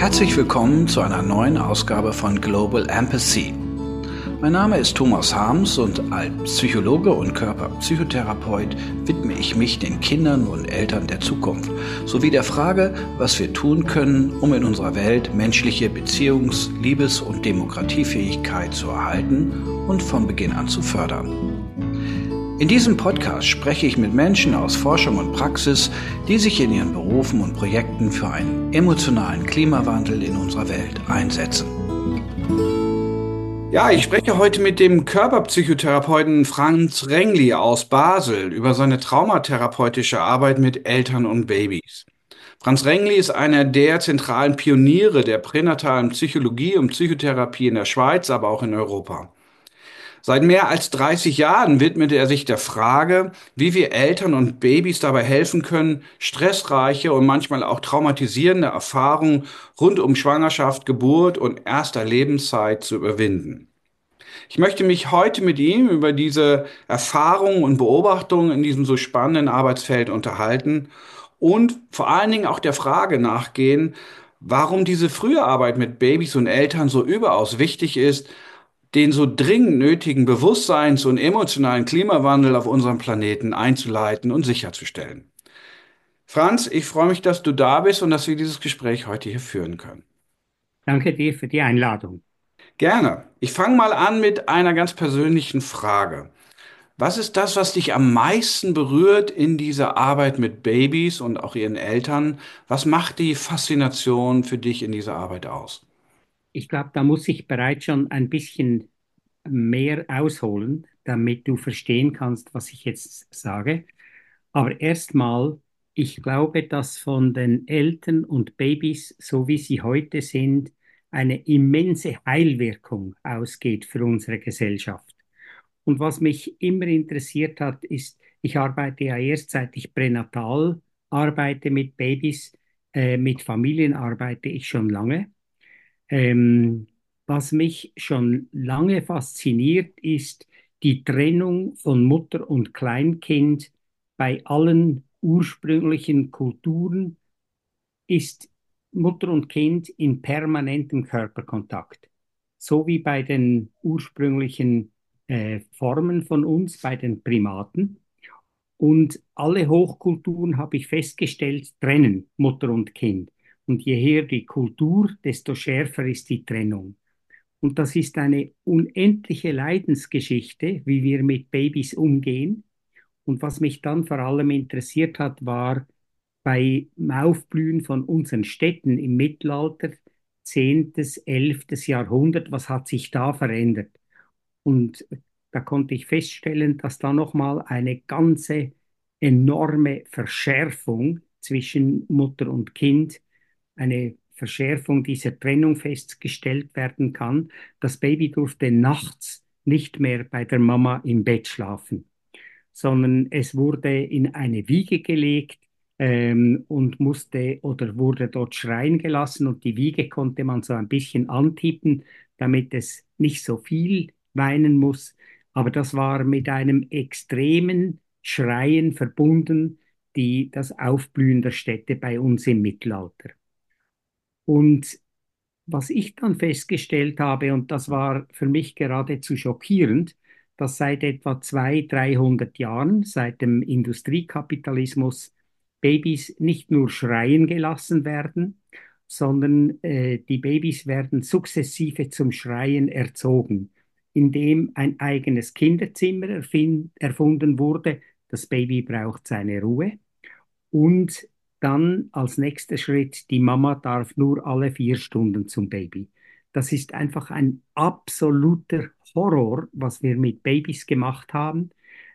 Herzlich willkommen zu einer neuen Ausgabe von Global Empathy. Mein Name ist Thomas Harms und als Psychologe und Körperpsychotherapeut widme ich mich den Kindern und Eltern der Zukunft sowie der Frage, was wir tun können, um in unserer Welt menschliche Beziehungs-, Liebes- und Demokratiefähigkeit zu erhalten und von Beginn an zu fördern. In diesem Podcast spreche ich mit Menschen aus Forschung und Praxis, die sich in ihren Berufen und Projekten für einen emotionalen Klimawandel in unserer Welt einsetzen. Ja, ich spreche heute mit dem Körperpsychotherapeuten Franz Rengli aus Basel über seine traumatherapeutische Arbeit mit Eltern und Babys. Franz Rengli ist einer der zentralen Pioniere der pränatalen Psychologie und Psychotherapie in der Schweiz, aber auch in Europa. Seit mehr als 30 Jahren widmet er sich der Frage, wie wir Eltern und Babys dabei helfen können, stressreiche und manchmal auch traumatisierende Erfahrungen rund um Schwangerschaft, Geburt und erster Lebenszeit zu überwinden. Ich möchte mich heute mit ihm über diese Erfahrungen und Beobachtungen in diesem so spannenden Arbeitsfeld unterhalten und vor allen Dingen auch der Frage nachgehen, warum diese frühe Arbeit mit Babys und Eltern so überaus wichtig ist, den so dringend nötigen Bewusstseins- und emotionalen Klimawandel auf unserem Planeten einzuleiten und sicherzustellen. Franz, ich freue mich, dass du da bist und dass wir dieses Gespräch heute hier führen können. Danke dir für die Einladung. Gerne. Ich fange mal an mit einer ganz persönlichen Frage. Was ist das, was dich am meisten berührt in dieser Arbeit mit Babys und auch ihren Eltern? Was macht die Faszination für dich in dieser Arbeit aus? Ich glaube, da muss ich bereits schon ein bisschen mehr ausholen, damit du verstehen kannst, was ich jetzt sage. Aber erstmal, ich glaube, dass von den Eltern und Babys, so wie sie heute sind, eine immense Heilwirkung ausgeht für unsere Gesellschaft. Und was mich immer interessiert hat, ist, ich arbeite ja erst seit ich pränatal arbeite mit Babys, mit Familien arbeite ich schon lange. Ähm, Was mich schon lange fasziniert, ist die Trennung von Mutter und Kleinkind bei allen ursprünglichen Kulturen ist Mutter und Kind in permanentem Körperkontakt. So wie bei den ursprünglichen Formen von uns, bei den Primaten. Und alle Hochkulturen, habe ich festgestellt, trennen Mutter und Kind. Und je höher die Kultur, desto schärfer ist die Trennung. Und das ist eine unendliche Leidensgeschichte, wie wir mit Babys umgehen. Und was mich dann vor allem interessiert hat, war beim Aufblühen von unseren Städten im Mittelalter, 10., 11. Jahrhundert, was hat sich da verändert? Und da konnte ich feststellen, dass da nochmal eine ganze enorme Verschärfung zwischen Mutter und Kind, eine Verschärfung dieser Trennung festgestellt werden kann. Das Baby durfte nachts nicht mehr bei der Mama im Bett schlafen, sondern es wurde in eine Wiege gelegt und musste oder wurde dort schreien gelassen und die Wiege konnte man so ein bisschen antippen, damit es nicht so viel weinen muss. Aber das war mit einem extremen Schreien verbunden, das Aufblühen der Städte bei uns im Mittelalter. Und was ich dann festgestellt habe, und das war für mich geradezu schockierend, dass seit etwa 200, 300 Jahren, seit dem Industriekapitalismus, Babys nicht nur schreien gelassen werden, sondern die Babys werden sukzessive zum Schreien erzogen, indem ein eigenes Kinderzimmer erfunden wurde. Das Baby braucht seine Ruhe. Und dann als nächster Schritt, die Mama darf nur alle 4 Stunden zum Baby. Das ist einfach ein absoluter Horror, was wir mit Babys gemacht haben.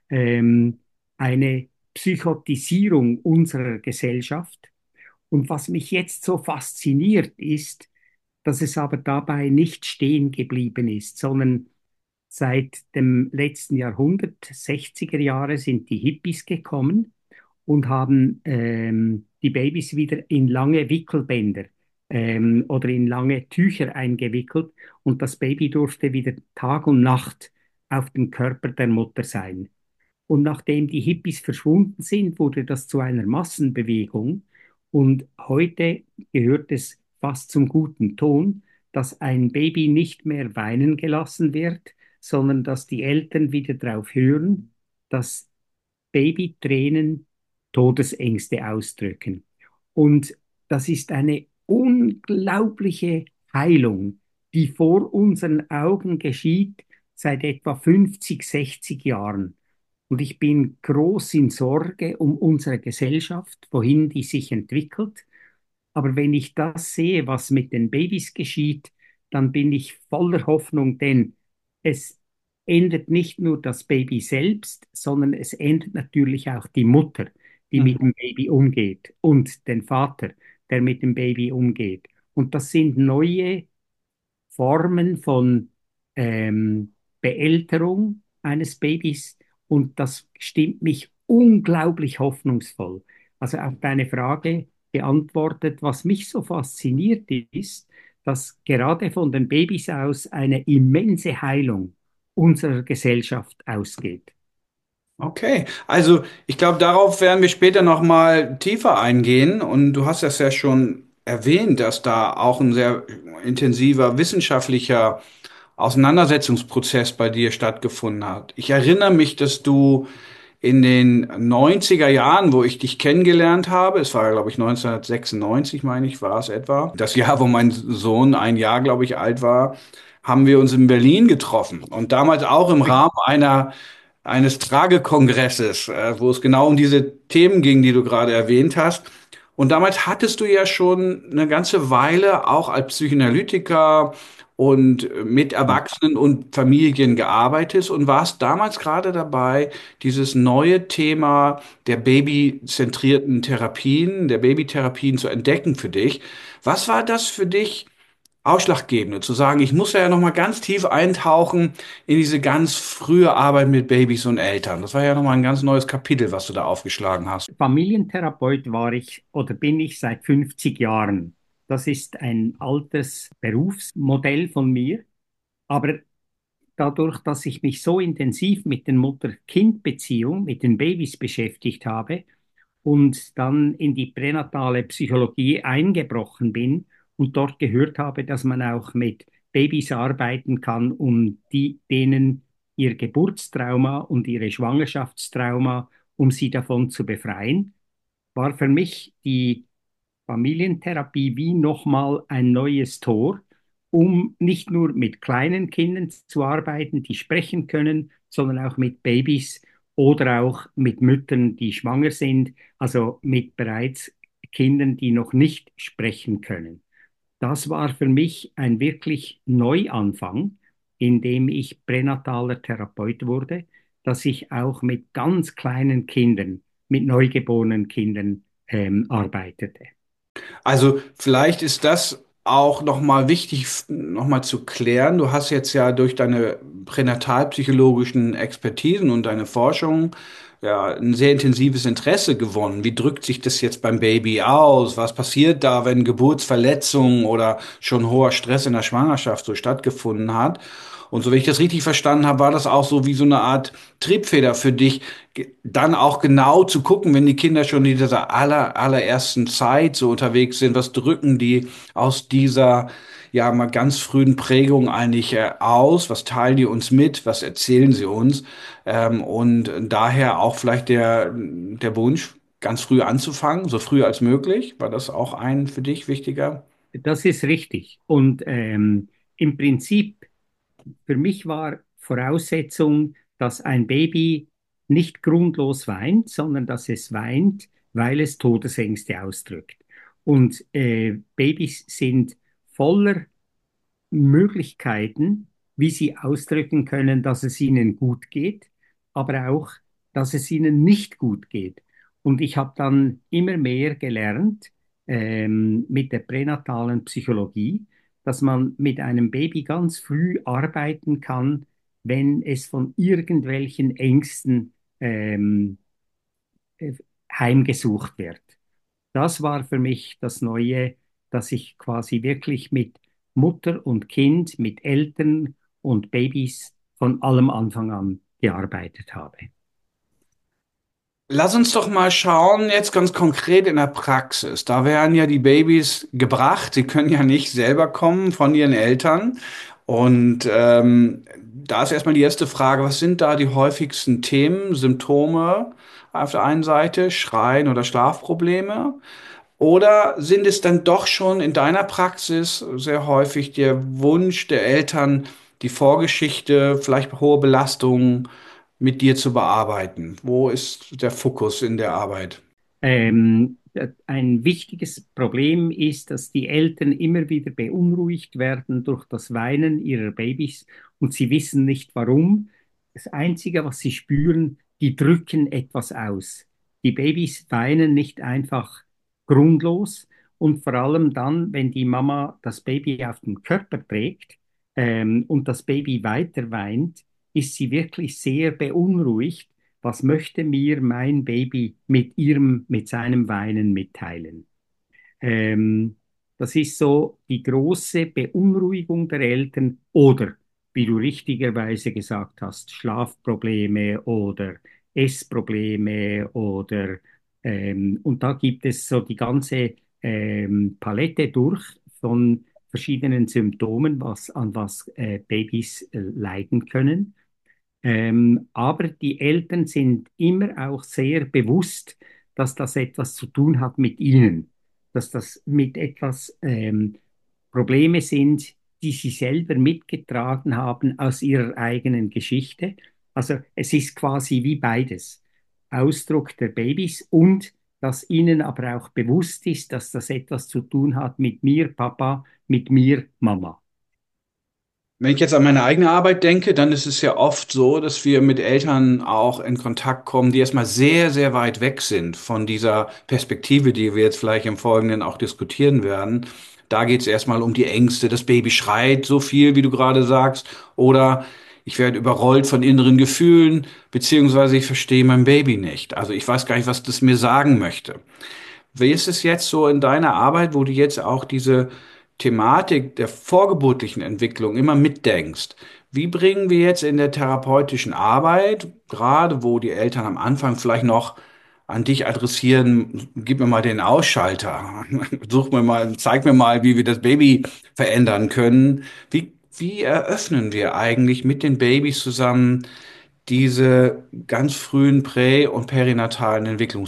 Eine Psychotisierung unserer Gesellschaft. Und was mich jetzt so fasziniert ist, dass es aber dabei nicht stehen geblieben ist, sondern seit dem letzten Jahrhundert, 60er Jahre, sind die Hippies gekommen und haben die Babys wieder in lange Wickelbänder oder in lange Tücher eingewickelt und das Baby durfte wieder Tag und Nacht auf dem Körper der Mutter sein. Und nachdem die Hippies verschwunden sind, wurde das zu einer Massenbewegung und heute gehört es fast zum guten Ton, dass ein Baby nicht mehr weinen gelassen wird, sondern dass die Eltern wieder darauf hören, dass Babytränen Todesängste ausdrücken. Und das ist eine unglaubliche Heilung, die vor unseren Augen geschieht seit etwa 50, 60 Jahren. Und ich bin groß in Sorge um unsere Gesellschaft, wohin die sich entwickelt. Aber wenn ich das sehe, was mit den Babys geschieht, dann bin ich voller Hoffnung, denn es ändert nicht nur das Baby selbst, sondern es ändert natürlich auch die Mutter, die mit dem Baby umgeht und den Vater, der mit dem Baby umgeht. Und das sind neue Formen von Beälterung eines Babys und das stimmt mich unglaublich hoffnungsvoll. Also auf deine Frage beantwortet, was mich so fasziniert ist, dass gerade von den Babys aus eine immense Heilung unserer Gesellschaft ausgeht. Okay, also ich glaube, darauf werden wir später noch mal tiefer eingehen. Und du hast das ja schon erwähnt, dass da auch ein sehr intensiver wissenschaftlicher Auseinandersetzungsprozess bei dir stattgefunden hat. Ich erinnere mich, dass du in den 90er Jahren, wo ich dich kennengelernt habe, es war, glaube ich, 1996, meine ich, war es etwa, das Jahr, wo mein Sohn ein Jahr, glaube ich, alt war, haben wir uns in Berlin getroffen. Und damals auch im Rahmen eines Tragekongresses, wo es genau um diese Themen ging, die du gerade erwähnt hast. Und damals hattest du ja schon eine ganze Weile auch als Psychoanalytiker und mit Erwachsenen und Familien gearbeitet und warst damals gerade dabei, dieses neue Thema der babyzentrierten Therapien, der Babytherapien zu entdecken für dich. Was war das für dich Ausschlaggebende, zu sagen, ich muss ja noch mal ganz tief eintauchen in diese ganz frühe Arbeit mit Babys und Eltern. Das war ja noch mal ein ganz neues Kapitel, was du da aufgeschlagen hast. Familientherapeut war ich oder bin ich seit 50 Jahren. Das ist ein altes Berufsmodell von mir. Aber dadurch, dass ich mich so intensiv mit den Mutter-Kind-Beziehung, mit den Babys beschäftigt habe und dann in die pränatale Psychologie eingebrochen bin und dort gehört habe, dass man auch mit Babys arbeiten kann, um denen ihr Geburtstrauma und ihre Schwangerschaftstrauma, um sie davon zu befreien, war für mich die Familientherapie wie nochmal ein neues Tor, um nicht nur mit kleinen Kindern zu arbeiten, die sprechen können, sondern auch mit Babys oder auch mit Müttern, die schwanger sind, also mit bereits Kindern, die noch nicht sprechen können. Das war für mich ein wirklich Neuanfang, in dem ich pränataler Therapeut wurde, dass ich auch mit ganz kleinen Kindern, mit neugeborenen Kindern arbeitete. Also vielleicht ist das auch nochmal wichtig, nochmal zu klären. Du hast jetzt ja durch deine pränatalpsychologischen Expertisen und deine Forschung ja ein sehr intensives Interesse gewonnen. Wie drückt sich das jetzt beim Baby aus? Was passiert da, wenn Geburtsverletzungen oder schon hoher Stress in der Schwangerschaft so stattgefunden hat? Und so, wenn ich das richtig verstanden habe, war das auch so wie so eine Art Triebfeder für dich, dann auch genau zu gucken, wenn die Kinder schon in dieser allerersten Zeit so unterwegs sind, was drücken die aus dieser, ja, mal ganz frühen Prägung eigentlich aus, was teilen die uns mit, was erzählen sie uns, und daher auch vielleicht der Wunsch, ganz früh anzufangen, so früh als möglich, war das auch ein für dich wichtiger? Das ist richtig. Und im Prinzip, für mich war Voraussetzung, dass ein Baby nicht grundlos weint, sondern dass es weint, weil es Todesängste ausdrückt. Und Babys sind voller Möglichkeiten, wie sie ausdrücken können, dass es ihnen gut geht, aber auch, dass es ihnen nicht gut geht. Und ich habe dann immer mehr gelernt mit der pränatalen Psychologie, dass man mit einem Baby ganz früh arbeiten kann, wenn es von irgendwelchen Ängsten äh, heimgesucht wird. Das war für mich das Neue, dass ich quasi wirklich mit Mutter und Kind, mit Eltern und Babys von allem Anfang an gearbeitet habe. Lass uns doch mal schauen, jetzt ganz konkret in der Praxis. Da werden ja die Babys gebracht, sie können ja nicht selber kommen von ihren Eltern. Und da ist erstmal die erste Frage, was sind da die häufigsten Themen, Symptome auf der einen Seite, Schreien oder Schlafprobleme? Oder sind es dann doch schon in deiner Praxis sehr häufig der Wunsch der Eltern, die Vorgeschichte, vielleicht hohe Belastungen mit dir zu bearbeiten? Wo ist der Fokus in der Arbeit? Ein wichtiges Problem ist, dass die Eltern immer wieder beunruhigt werden durch das Weinen ihrer Babys und sie wissen nicht warum. Das Einzige, was sie spüren, die drücken etwas aus. Die Babys weinen nicht einfach grundlos und vor allem dann, wenn die Mama das Baby auf dem Körper trägt, und das Baby weiter weint, ist sie wirklich sehr beunruhigt. Was möchte mir mein Baby mit seinem Weinen mitteilen? Ähm, Das ist so die große Beunruhigung der Eltern oder, wie du richtigerweise gesagt hast, Schlafprobleme oder Essprobleme oder und da gibt es so die ganze Palette durch von verschiedenen Symptomen, an was Babys leiden können. Aber die Eltern sind immer auch sehr bewusst, dass das etwas zu tun hat mit ihnen, dass das mit etwas Probleme sind, die sie selber mitgetragen haben aus ihrer eigenen Geschichte. Also es ist quasi wie beides. Ausdruck der Babys und dass ihnen aber auch bewusst ist, dass das etwas zu tun hat mit mir, Papa, mit mir, Mama. Wenn ich jetzt an meine eigene Arbeit denke, dann ist es ja oft so, dass wir mit Eltern auch in Kontakt kommen, die erstmal sehr, sehr weit weg sind von dieser Perspektive, die wir jetzt vielleicht im Folgenden auch diskutieren werden. Da geht es erstmal um die Ängste. Das Baby schreit so viel, wie du gerade sagst, oder ich werde überrollt von inneren Gefühlen, beziehungsweise ich verstehe mein Baby nicht. Also ich weiß gar nicht, was das mir sagen möchte. Wie ist es jetzt so in deiner Arbeit, wo du jetzt auch diese Thematik der vorgeburtlichen Entwicklung immer mitdenkst? Wie bringen wir jetzt in der therapeutischen Arbeit, gerade wo die Eltern am Anfang vielleicht noch an dich adressieren, gib mir mal den Ausschalter, such mir mal, zeig mir mal, wie wir das Baby verändern können. Wie eröffnen wir eigentlich mit den Babys zusammen diese ganz frühen prä- und perinatalen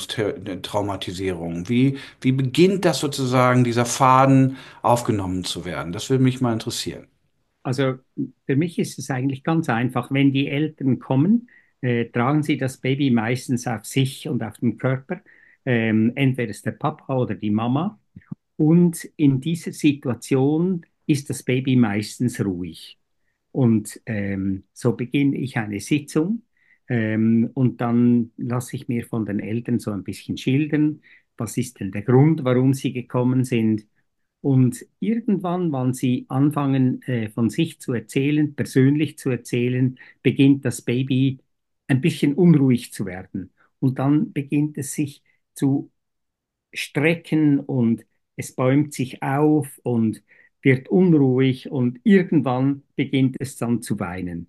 Entwicklungstraumatisierungen? Wie beginnt das sozusagen, dieser Faden aufgenommen zu werden? Das würde mich mal interessieren. Also für mich ist es eigentlich ganz einfach. Wenn die Eltern kommen, tragen sie das Baby meistens auf sich und auf dem Körper. Entweder ist der Papa oder die Mama. Und in dieser Situation ist das Baby meistens ruhig. Und so beginne ich eine Sitzung und dann lasse ich mir von den Eltern so ein bisschen schildern, was ist denn der Grund, warum sie gekommen sind. Und irgendwann, wann sie anfangen, von sich zu erzählen, persönlich zu erzählen, beginnt das Baby ein bisschen unruhig zu werden. Und dann beginnt es sich zu strecken und es bäumt sich auf und wird unruhig und irgendwann beginnt es dann zu weinen.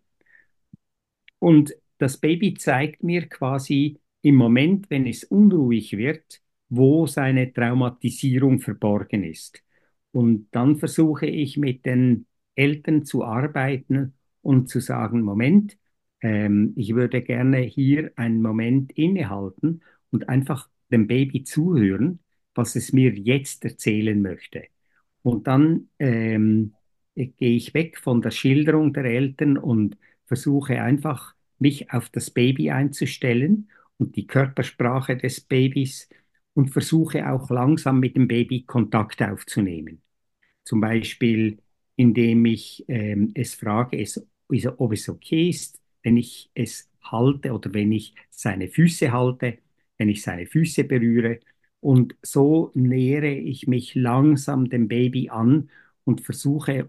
Und das Baby zeigt mir quasi im Moment, wenn es unruhig wird, wo seine Traumatisierung verborgen ist. Und dann versuche ich mit den Eltern zu arbeiten und zu sagen, Moment, ich würde gerne hier einen Moment innehalten und einfach dem Baby zuhören, was es mir jetzt erzählen möchte. Und dann gehe ich weg von der Schilderung der Eltern und versuche einfach, mich auf das Baby einzustellen und die Körpersprache des Babys und versuche auch langsam mit dem Baby Kontakt aufzunehmen. Zum Beispiel, indem ich es frage, ob es okay ist, wenn ich es halte oder wenn ich seine Füße halte, wenn ich seine Füße berühre. Und so nähere ich mich langsam dem Baby an und versuche,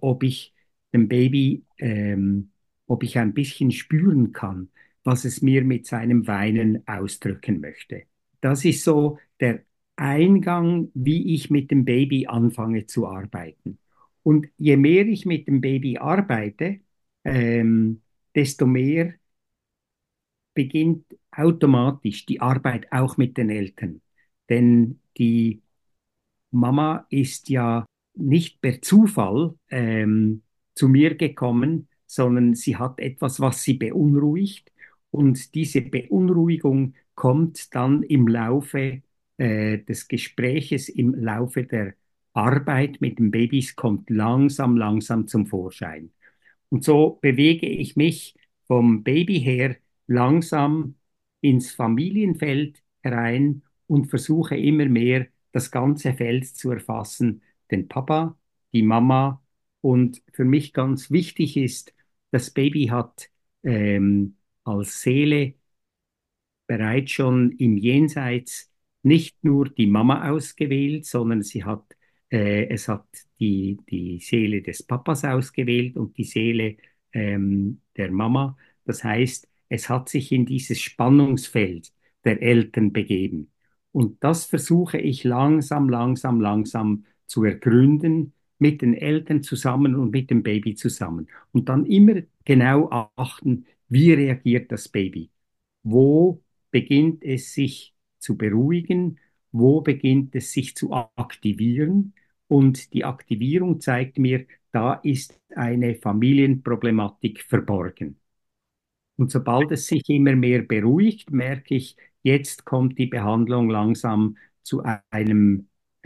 ob ich ein bisschen spüren kann, was es mir mit seinem Weinen ausdrücken möchte. Das ist so der Eingang, wie ich mit dem Baby anfange zu arbeiten. Und je mehr ich mit dem Baby arbeite, desto mehr beginnt automatisch die Arbeit auch mit den Eltern. Denn die Mama ist ja nicht per Zufall zu mir gekommen, sondern sie hat etwas, was sie beunruhigt. Und diese Beunruhigung kommt dann im Laufe des Gespräches, im Laufe der Arbeit mit den Babys, kommt langsam zum Vorschein. Und so bewege ich mich vom Baby her langsam ins Familienfeld herein und versuche immer mehr das ganze Feld zu erfassen, den Papa, die Mama. Und für mich ganz wichtig ist, das Baby hat als Seele bereits schon im Jenseits nicht nur die Mama ausgewählt, sondern es hat die Seele des Papas ausgewählt und die Seele der Mama. Das heißt, es hat sich in dieses Spannungsfeld der Eltern begeben. Und das versuche ich langsam zu ergründen, mit den Eltern zusammen und mit dem Baby zusammen. Und dann immer genau achten, wie reagiert das Baby? Wo beginnt es sich zu beruhigen? Wo beginnt es sich zu aktivieren? Und die Aktivierung zeigt mir, da ist eine Familienproblematik verborgen. Und sobald es sich immer mehr beruhigt, merke ich, jetzt kommt die Behandlung langsam zu einem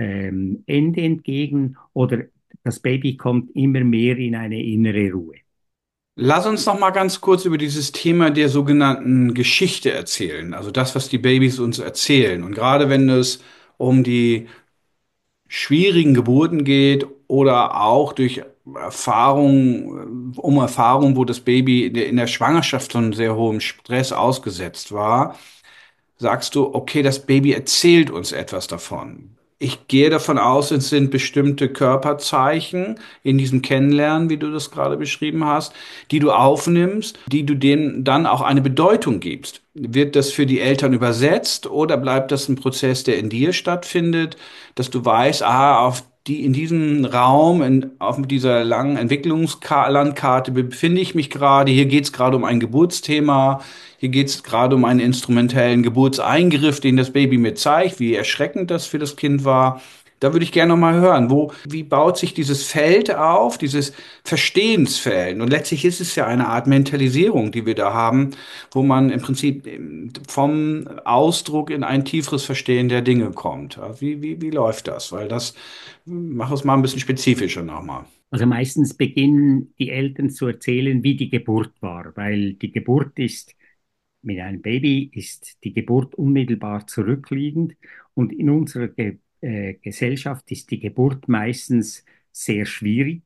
Ende entgegen oder das Baby kommt immer mehr in eine innere Ruhe. Lass uns noch mal ganz kurz über dieses Thema der sogenannten Geschichte erzählen, also das, was die Babys uns erzählen. Und gerade wenn es um die schwierigen Geburten geht oder auch durch Erfahrungen, um Erfahrungen, wo das Baby in der Schwangerschaft von sehr hohem Stress ausgesetzt war, sagst du, okay, das Baby erzählt uns etwas davon. Ich gehe davon aus, es sind bestimmte Körperzeichen in diesem Kennenlernen, wie du das gerade beschrieben hast, die du aufnimmst, die du denen dann auch eine Bedeutung gibst. Wird das für die Eltern übersetzt oder bleibt das ein Prozess, der in dir stattfindet, dass du weißt, in diesem Raum, auf dieser langen Entwicklungslandkarte befinde ich mich gerade, hier geht es gerade um ein Geburtsthema, hier geht es gerade um einen instrumentellen Geburtseingriff, den das Baby mir zeigt, wie erschreckend das für das Kind war. Da würde ich gerne noch mal hören, wie baut sich dieses Feld auf, dieses Verstehensfeld? Und letztlich ist es ja eine Art Mentalisierung, die wir da haben, wo man im Prinzip vom Ausdruck in ein tieferes Verstehen der Dinge kommt. Ja, wie läuft das? Weil das, mach es mal ein bisschen spezifischer nochmal. Also meistens beginnen die Eltern zu erzählen, wie die Geburt war, weil die Geburt ist, mit einem Baby ist die Geburt unmittelbar zurückliegend und in unserer Gesellschaft ist die Geburt meistens sehr schwierig.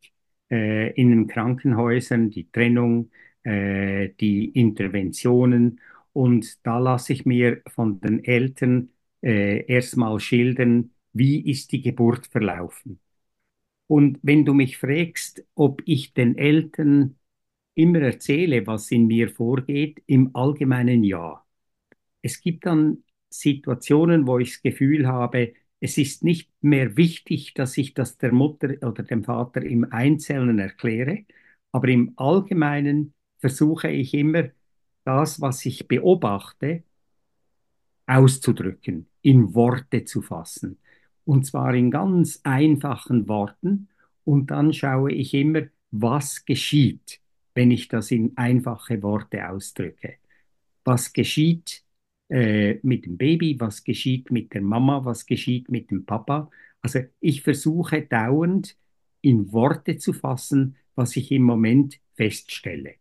In den Krankenhäusern die Trennung, die Interventionen und da lasse ich mir von den Eltern erstmal schildern, wie ist die Geburt verlaufen. Und wenn du mich fragst, ob ich den Eltern immer erzähle, was in mir vorgeht, im Allgemeinen ja. Es gibt dann Situationen, wo ich das Gefühl habe, es ist nicht mehr wichtig, dass ich das der Mutter oder dem Vater im Einzelnen erkläre, aber im Allgemeinen versuche ich immer, das, was ich beobachte, auszudrücken, in Worte zu fassen. Und zwar in ganz einfachen Worten. Und dann schaue ich immer, was geschieht, wenn ich das in einfache Worte ausdrücke. Was geschieht mit dem Baby, was geschieht mit der Mama, was geschieht mit dem Papa. Also ich versuche dauernd in Worte zu fassen, was ich im Moment feststelle.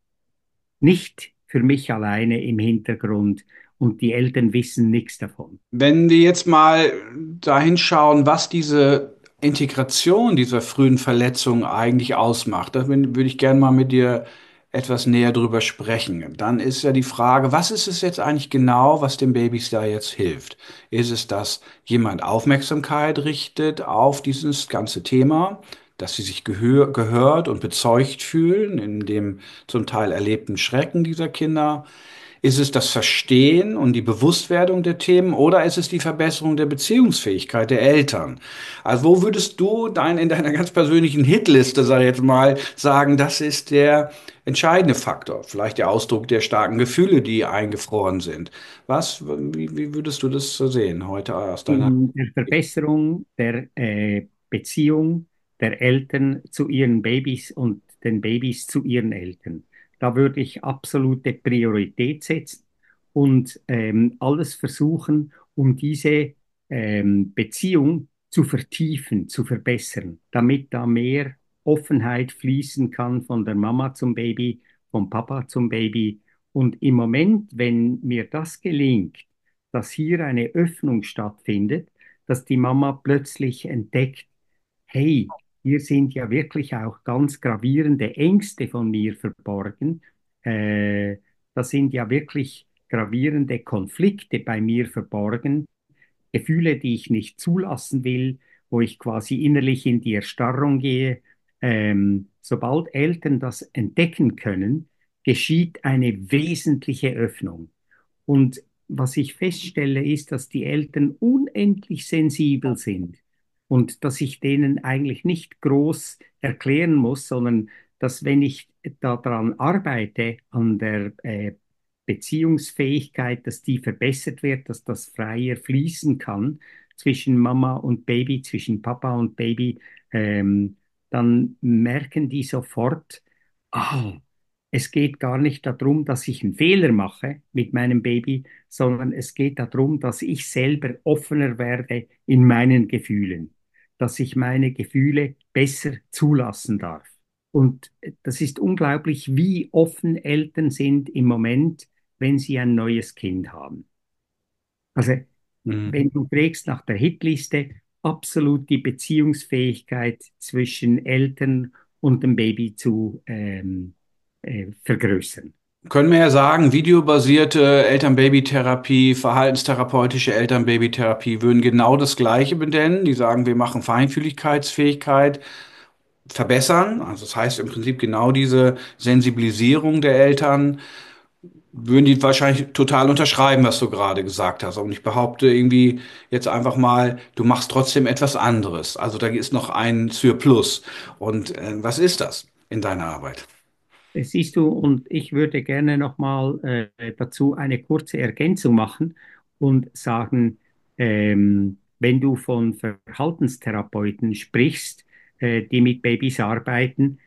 Nicht für mich alleine im Hintergrund und die Eltern wissen nichts davon. Wenn wir jetzt mal dahin schauen, was diese Integration dieser frühen Verletzungen eigentlich ausmacht, da würde ich gerne mal mit dir etwas näher drüber sprechen. Dann ist ja die Frage, was ist es jetzt eigentlich genau, was den Babys da jetzt hilft? Ist es, dass jemand Aufmerksamkeit richtet auf dieses ganze Thema, dass sie sich gehört und bezeugt fühlen in dem zum Teil erlebten Schrecken dieser Kinder? Ist es das Verstehen und die Bewusstwerdung der Themen oder ist es die Verbesserung der Beziehungsfähigkeit der Eltern? Also wo würdest du in deiner ganz persönlichen Hitliste, sag ich jetzt mal, sagen, das ist der entscheidende Faktor? Vielleicht der Ausdruck der starken Gefühle, die eingefroren sind. Wie würdest du das so sehen heute aus deiner In der Verbesserung der Beziehung der Eltern zu ihren Babys und den Babys zu ihren Eltern. Da würde ich absolute Priorität setzen und alles versuchen, um diese Beziehung zu vertiefen, zu verbessern, damit da mehr Offenheit fließen kann von der Mama zum Baby, vom Papa zum Baby. Und im Moment, wenn mir das gelingt, dass hier eine Öffnung stattfindet, dass die Mama plötzlich entdeckt, hey, hier sind ja wirklich auch ganz gravierende Ängste von mir verborgen. Äh, Da sind ja wirklich gravierende Konflikte bei mir verborgen, Gefühle, die ich nicht zulassen will, wo ich quasi innerlich in die Erstarrung gehe. Sobald Eltern das entdecken können, geschieht eine wesentliche Öffnung. Und was ich feststelle, ist, dass die Eltern unendlich sensibel sind und dass ich denen eigentlich nicht groß erklären muss, sondern dass wenn ich daran arbeite, an der Beziehungsfähigkeit, dass die verbessert wird, dass das freier fließen kann zwischen Mama und Baby, zwischen Papa und Baby, dann merken die sofort, ah, es geht gar nicht darum, dass ich einen Fehler mache mit meinem Baby, sondern es geht darum, dass ich selber offener werde in meinen Gefühlen, dass ich meine Gefühle besser zulassen darf. Und das ist unglaublich, wie offen Eltern sind im Moment, wenn sie ein neues Kind haben. Also, Mhm. wenn du fragst nach der Hitliste, absolut die Beziehungsfähigkeit zwischen Eltern und dem Baby zu vergrößern. Können wir ja sagen, videobasierte Eltern-Baby-Therapie, verhaltenstherapeutische Eltern-Baby-Therapie würden genau das Gleiche benennen. Die sagen, wir machen Feinfühligkeitsfähigkeit verbessern. Also das heißt im Prinzip genau diese Sensibilisierung der Eltern würden die wahrscheinlich total unterschreiben, was du gerade gesagt hast. Und ich behaupte irgendwie jetzt einfach mal, du machst trotzdem etwas anderes. Also da ist noch ein Surplus. Und was ist das in deiner Arbeit? Siehst du, und ich würde gerne nochmal dazu eine kurze Ergänzung machen und sagen, wenn du von Verhaltenstherapeuten sprichst, die mit Babys arbeiten,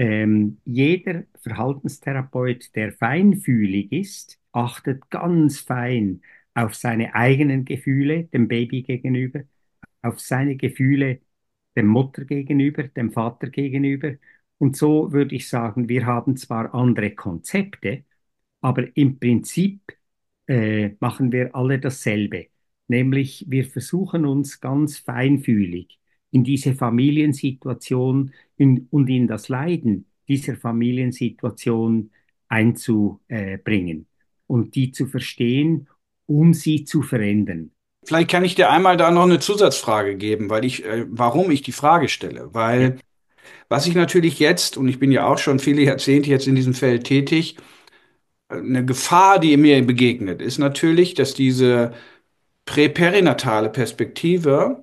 jeder Verhaltenstherapeut, der feinfühlig ist, achtet ganz fein auf seine eigenen Gefühle dem Baby gegenüber, auf seine Gefühle der Mutter gegenüber, dem Vater gegenüber. Und so würde ich sagen, wir haben zwar andere Konzepte, aber im Prinzip machen wir alle dasselbe. Nämlich wir versuchen uns ganz feinfühlig in diese Familiensituation und in das Leiden dieser Familiensituation einzubringen und die zu verstehen, um sie zu verändern. Vielleicht kann ich dir einmal da noch eine Zusatzfrage geben, warum ich die Frage stelle. Ja. Weil was ich natürlich jetzt, und ich bin ja auch schon viele Jahrzehnte jetzt in diesem Feld tätig, eine Gefahr, die mir begegnet, ist natürlich, dass diese präperinatale Perspektive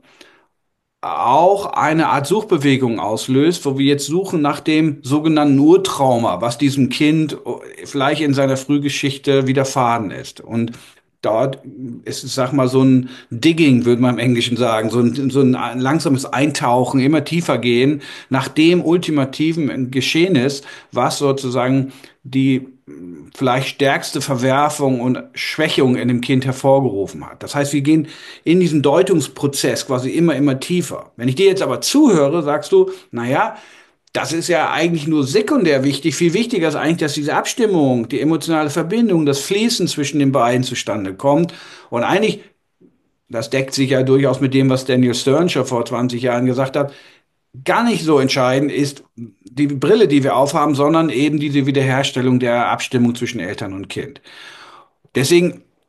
auch eine Art Suchbewegung auslöst, wo wir jetzt suchen nach dem sogenannten Urtrauma, was diesem Kind vielleicht in seiner Frühgeschichte widerfahren ist. Und dort ist es, sag mal, so ein Digging, würde man im Englischen sagen, so ein langsames Eintauchen, immer tiefer gehen nach dem ultimativen Geschehnis, was sozusagen die vielleicht stärkste Verwerfung und Schwächung in dem Kind hervorgerufen hat. Das heißt, wir gehen in diesen Deutungsprozess quasi immer tiefer. Wenn ich dir jetzt aber zuhöre, sagst du, naja, das ist ja eigentlich nur sekundär wichtig. Viel wichtiger ist eigentlich, dass diese Abstimmung, die emotionale Verbindung, das Fließen zwischen den beiden zustande kommt. Und eigentlich, das deckt sich ja durchaus mit dem, was Daniel Stern schon vor 20 Jahren gesagt hat, gar nicht so entscheidend ist die Brille, die wir aufhaben, sondern eben diese Wiederherstellung der Abstimmung zwischen Eltern und Kind. Deswegen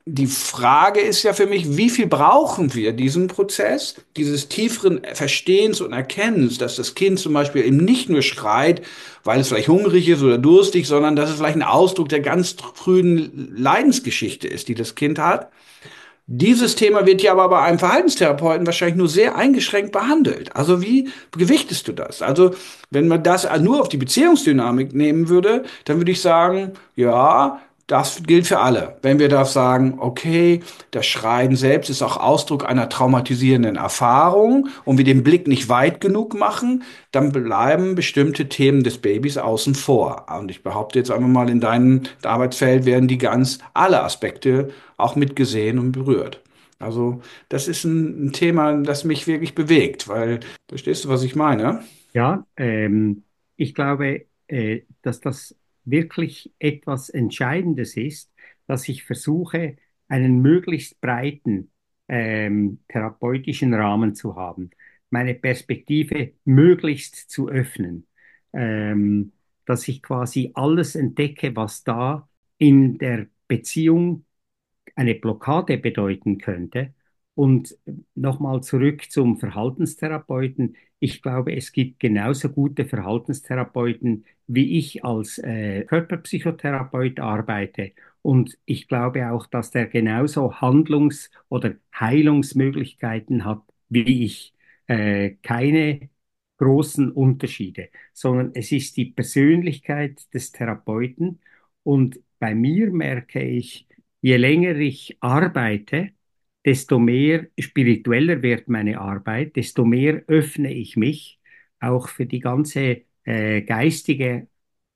die Frage ist ja für mich, wie viel brauchen wir diesen Prozess, dieses tieferen Verstehens und Erkennens, dass das Kind zum Beispiel eben nicht nur schreit, weil es vielleicht hungrig ist oder durstig, sondern dass es vielleicht ein Ausdruck der ganz frühen Leidensgeschichte ist, die das Kind hat. Dieses Thema wird ja aber bei einem Verhaltenstherapeuten wahrscheinlich nur sehr eingeschränkt behandelt. Also wie gewichtest du das? Also wenn man das nur auf die Beziehungsdynamik nehmen würde, dann würde ich sagen, ja, das gilt für alle. Wenn wir da sagen, okay, das Schreien selbst ist auch Ausdruck einer traumatisierenden Erfahrung und wir den Blick nicht weit genug machen, dann bleiben bestimmte Themen des Babys außen vor. Und ich behaupte jetzt einfach mal, in deinem Arbeitsfeld werden die ganz alle Aspekte auch mitgesehen und berührt. Also das ist ein Thema, das mich wirklich bewegt, weil, verstehst du, was ich meine? Ja, ich glaube, dass das wirklich etwas Entscheidendes ist, dass ich versuche, einen möglichst breiten therapeutischen Rahmen zu haben, meine Perspektive möglichst zu öffnen, ähm, dass ich quasi alles entdecke, was da in der Beziehung eine Blockade bedeuten könnte. Und nochmal zurück zum Verhaltenstherapeuten. Ich glaube, es gibt genauso gute Verhaltenstherapeuten, wie ich als Körperpsychotherapeut arbeite. Und ich glaube auch, dass der genauso Handlungs- oder Heilungsmöglichkeiten hat wie ich. Keine großen Unterschiede, sondern es ist die Persönlichkeit des Therapeuten. Und bei mir merke ich, je länger ich arbeite, desto mehr spiritueller wird meine Arbeit, desto mehr öffne ich mich auch für die ganze geistige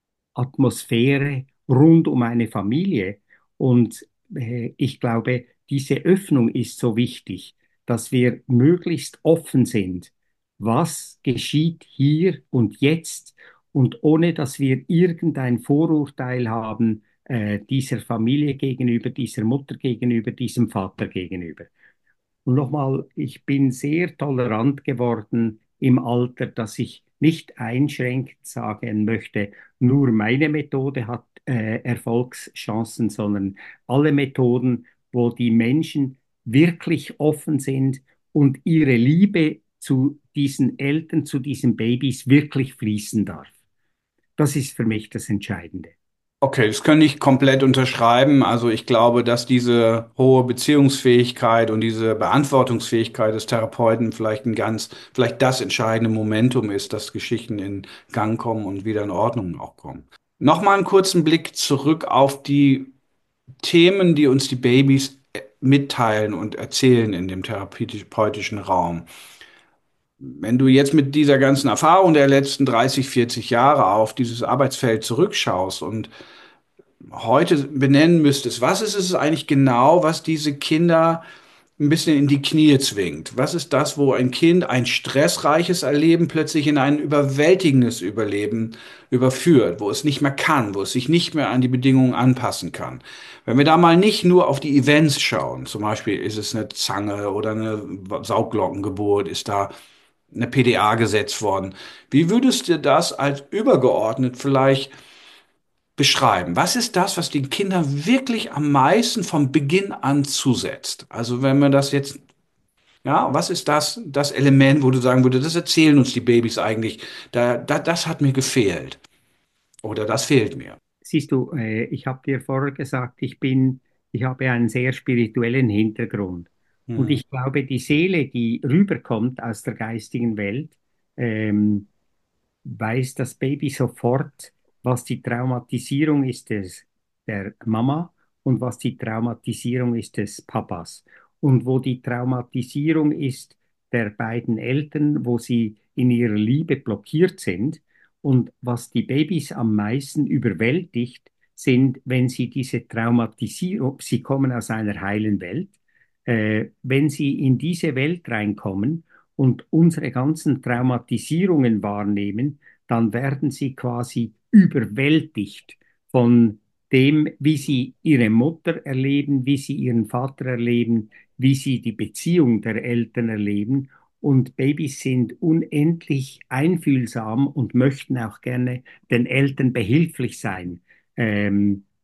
Atmosphäre rund um eine Familie. Und ich glaube, diese Öffnung ist so wichtig, dass wir möglichst offen sind. Was geschieht hier und jetzt? Und ohne dass wir irgendein Vorurteil haben, dieser Familie gegenüber, dieser Mutter gegenüber, diesem Vater gegenüber. Und nochmal, ich bin sehr tolerant geworden im Alter, dass ich nicht einschränkend sagen möchte, nur meine Methode hat Erfolgschancen, sondern alle Methoden, wo die Menschen wirklich offen sind und ihre Liebe zu diesen Eltern, zu diesen Babys wirklich fließen darf. Das ist für mich das Entscheidende. Okay, das kann ich komplett unterschreiben. Also ich glaube, dass diese hohe Beziehungsfähigkeit und diese Beantwortungsfähigkeit des Therapeuten vielleicht das entscheidende Momentum ist, dass Geschichten in Gang kommen und wieder in Ordnung auch kommen. Nochmal einen kurzen Blick zurück auf die Themen, die uns die Babys mitteilen und erzählen in dem therapeutischen Raum. Wenn du jetzt mit dieser ganzen Erfahrung der letzten 30, 40 Jahre auf dieses Arbeitsfeld zurückschaust und heute benennen müsstest, was ist es eigentlich genau, was diese Kinder ein bisschen in die Knie zwingt? Was ist das, wo ein Kind ein stressreiches Erleben plötzlich in ein überwältigendes Überleben überführt, wo es nicht mehr kann, wo es sich nicht mehr an die Bedingungen anpassen kann? Wenn wir da mal nicht nur auf die Events schauen, zum Beispiel ist es eine Zange oder eine Sauglockengeburt, ist da eine PDA gesetzt worden. Wie würdest du das als übergeordnet vielleicht beschreiben? Was ist das, was den Kindern wirklich am meisten von Beginn an zusetzt? Also wenn man das jetzt, ja, was ist das Element, wo du sagen würdest, das erzählen uns die Babys eigentlich, das hat mir gefehlt oder das fehlt mir. Siehst du, ich habe dir vorher gesagt, ich habe einen sehr spirituellen Hintergrund. Und Hm. ich glaube, die Seele, die rüberkommt aus der geistigen Welt, ähm, weiß das Baby sofort, was die Traumatisierung ist der Mama und was die Traumatisierung ist des Papas. Und wo die Traumatisierung ist der beiden Eltern, wo sie in ihrer Liebe blockiert sind. Und was die Babys am meisten überwältigt, sind, wenn sie diese Traumatisierung, sie kommen aus einer heilen Welt, wenn sie in diese Welt reinkommen und unsere ganzen Traumatisierungen wahrnehmen, dann werden sie quasi überwältigt von dem, wie sie ihre Mutter erleben, wie sie ihren Vater erleben, wie sie die Beziehung der Eltern erleben. Und Babys sind unendlich einfühlsam und möchten auch gerne den Eltern behilflich sein.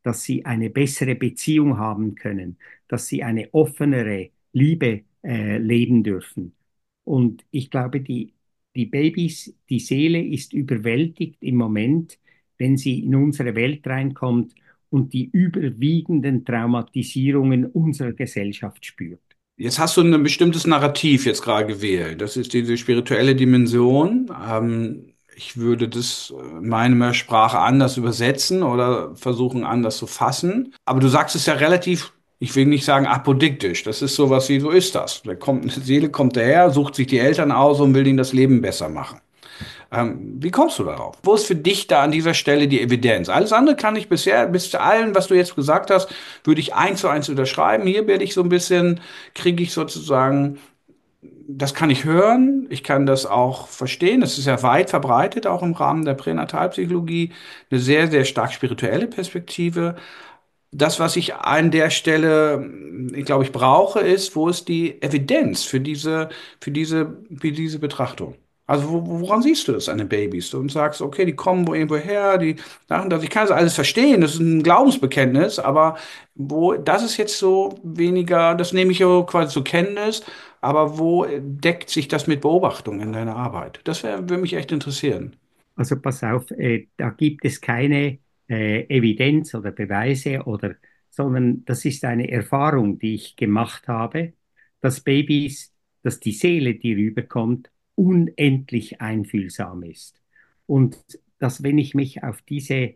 dass sie eine bessere Beziehung haben können, dass sie eine offenere Liebe leben dürfen. Und ich glaube, die Babys, die Seele ist überwältigt im Moment, wenn sie in unsere Welt reinkommt und die überwiegenden Traumatisierungen unserer Gesellschaft spürt. Jetzt hast du ein bestimmtes Narrativ jetzt gerade gewählt. Das ist diese spirituelle Dimension. Ich würde das in meiner Sprache anders übersetzen oder versuchen anders zu fassen. Aber du sagst es ja relativ, ich will nicht sagen apodiktisch. Das ist sowas wie, so ist das. Eine Seele kommt daher, sucht sich die Eltern aus und will ihnen das Leben besser machen. Wie kommst du darauf? Wo ist für dich da an dieser Stelle die Evidenz? Alles andere kann ich bisher, bis zu allem, was du jetzt gesagt hast, würde ich eins zu eins unterschreiben. Hier werde ich so ein bisschen, kriege ich sozusagen, das kann ich hören, ich kann das auch verstehen. Das ist ja weit verbreitet, auch im Rahmen der Pränatalpsychologie, eine sehr, sehr stark spirituelle Perspektive. Das, was ich an der Stelle, ich glaube, ich brauche, ist, wo ist die Evidenz für diese Betrachtung? Also woran siehst du das an den Babys? Und sagst, okay, die kommen wo irgendwo her, die machen das. Ich kann das alles verstehen, das ist ein Glaubensbekenntnis, aber das ist jetzt so weniger, das nehme ich ja quasi zur Kenntnis, aber wo deckt sich das mit Beobachtungen in deiner Arbeit? Würde mich echt interessieren. Also pass auf, da gibt es keine Evidenz oder Beweise oder, sondern das ist eine Erfahrung, die ich gemacht habe, dass Babys, dass die Seele, die rüberkommt, unendlich einfühlsam ist. Und dass wenn ich mich auf diese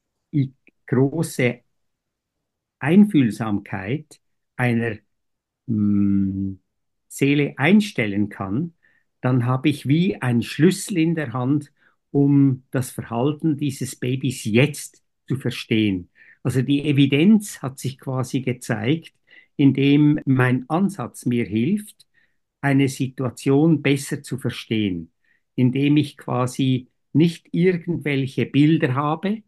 große Einfühlsamkeit einer mh, Seele einstellen kann, dann habe ich wie einen Schlüssel in der Hand, um das Verhalten dieses Babys jetzt zu verstehen. Also die Evidenz hat sich quasi gezeigt, indem mein Ansatz mir hilft, eine Situation besser zu verstehen, indem ich quasi nicht irgendwelche Bilder habe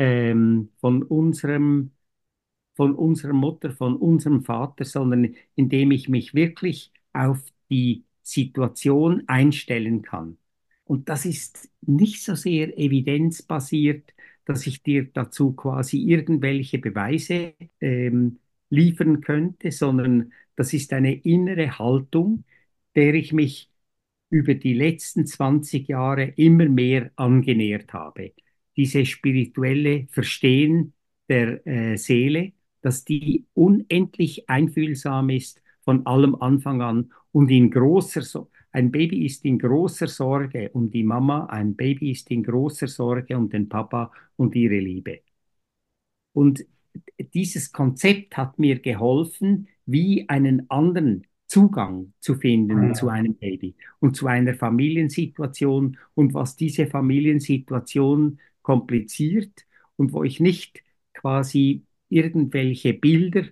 von unserer Mutter, von unserem Vater, sondern indem ich mich wirklich auf die Situation einstellen kann. Und das ist nicht so sehr evidenzbasiert, dass ich dir dazu quasi irgendwelche Beweise liefern könnte, sondern das ist eine innere Haltung, der ich mich über die letzten 20 Jahre immer mehr angenähert habe. Diese spirituelle Verstehen der Seele, dass die unendlich einfühlsam ist von allem Anfang an und in großer ein Baby ist in großer Sorge um die Mama, ein Baby ist in großer Sorge um den Papa und ihre Liebe. Und dieses Konzept hat mir geholfen, wie einen anderen Zugang zu finden zu einem Baby und zu einer Familiensituation und was diese Familiensituation kompliziert und wo ich nicht quasi irgendwelche Bilder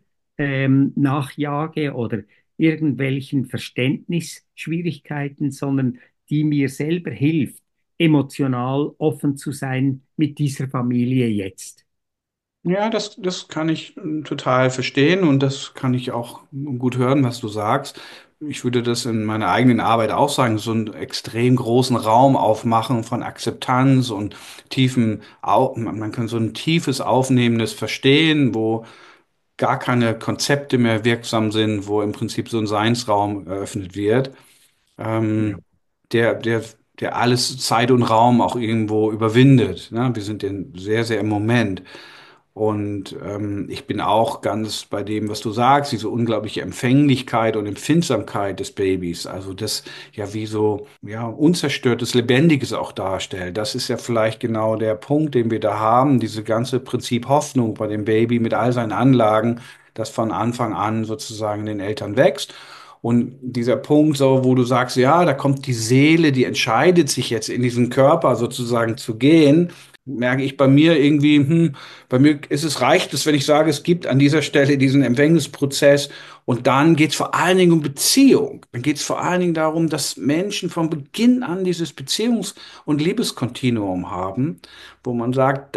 nachjage oder irgendwelchen Verständnisschwierigkeiten, sondern die mir selber hilft, emotional offen zu sein mit dieser Familie jetzt. Ja, das kann ich total verstehen und das kann ich auch gut hören, was du sagst. Ich würde das in meiner eigenen Arbeit auch sagen, so einen extrem großen Raum aufmachen von Akzeptanz und man kann so ein tiefes, aufnehmendes Verstehen, wo gar keine Konzepte mehr wirksam sind, wo im Prinzip so ein Seinsraum eröffnet wird, Ja. ähm, der, der, der alles Zeit und Raum auch irgendwo überwindet. Ne? Wir sind sehr, sehr im Moment. Und ich bin auch ganz bei dem, was du sagst, diese unglaubliche Empfänglichkeit und Empfindsamkeit des Babys. Also das ja wie so ja unzerstörtes, Lebendiges auch darstellt. Das ist ja vielleicht genau der Punkt, den wir da haben. Diese ganze Prinzip Hoffnung bei dem Baby mit all seinen Anlagen, das von Anfang an sozusagen in den Eltern wächst. Und dieser Punkt, so, wo du sagst, ja, da kommt die Seele, die entscheidet sich jetzt in diesen Körper sozusagen zu gehen, merke ich bei mir irgendwie, bei mir reicht es, wenn ich sage, es gibt an dieser Stelle diesen Empfängnisprozess und dann geht es vor allen Dingen um Beziehung. Dann geht es vor allen Dingen darum, dass Menschen von Beginn an dieses Beziehungs- und Liebeskontinuum haben, wo man sagt,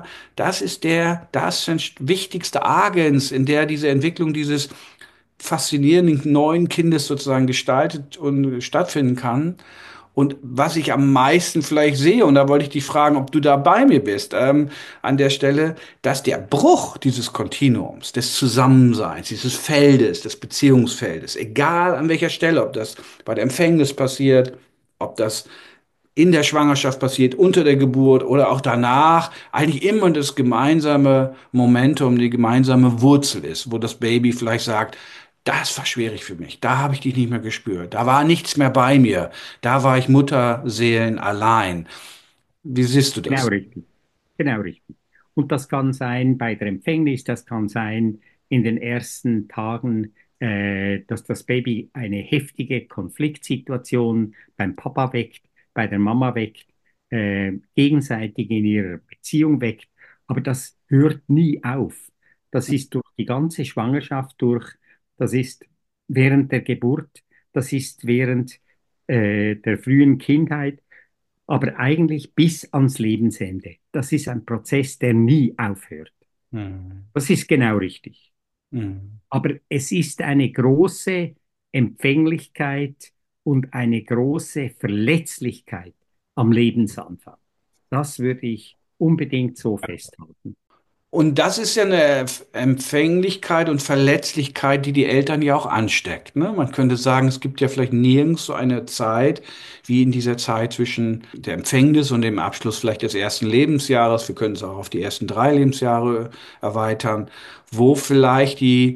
das ist der wichtigste Agens, in der diese Entwicklung dieses faszinierenden neuen Kindes sozusagen gestaltet und stattfinden kann. Und was ich am meisten vielleicht sehe, und da wollte ich dich fragen, ob du da bei mir bist, an der Stelle, dass der Bruch dieses Kontinuums, des Zusammenseins, dieses Feldes, des Beziehungsfeldes, egal an welcher Stelle, ob das bei der Empfängnis passiert, ob das in der Schwangerschaft passiert, unter der Geburt oder auch danach, eigentlich immer das gemeinsame Momentum, die gemeinsame Wurzel ist, wo das Baby vielleicht sagt, das war schwierig für mich, da habe ich dich nicht mehr gespürt, da war nichts mehr bei mir, da war ich Mutterseelen allein. Wie siehst du Genau das? richtig. Genau richtig. Und das kann sein bei der Empfängnis, das kann sein in den ersten Tagen, dass das Baby eine heftige Konfliktsituation beim Papa weckt, bei der Mama weckt, gegenseitig in ihrer Beziehung weckt. Aber das hört nie auf. Das ist durch die ganze Schwangerschaft durch, das ist während der Geburt, das ist während der frühen Kindheit, aber eigentlich bis ans Lebensende. Das ist ein Prozess, der nie aufhört. Hm, Das ist genau richtig. hm. Aber es ist eine große Empfänglichkeit und eine große Verletzlichkeit am Lebensanfang. Das würde ich unbedingt so festhalten. Und das ist ja eine Empfänglichkeit und Verletzlichkeit, die die Eltern ja auch ansteckt, ne? Man könnte sagen, es gibt ja vielleicht nirgends so eine Zeit wie in dieser Zeit zwischen der Empfängnis und dem Abschluss vielleicht des ersten Lebensjahres. Wir können es auch auf die ersten 3 Lebensjahre erweitern, wo vielleicht die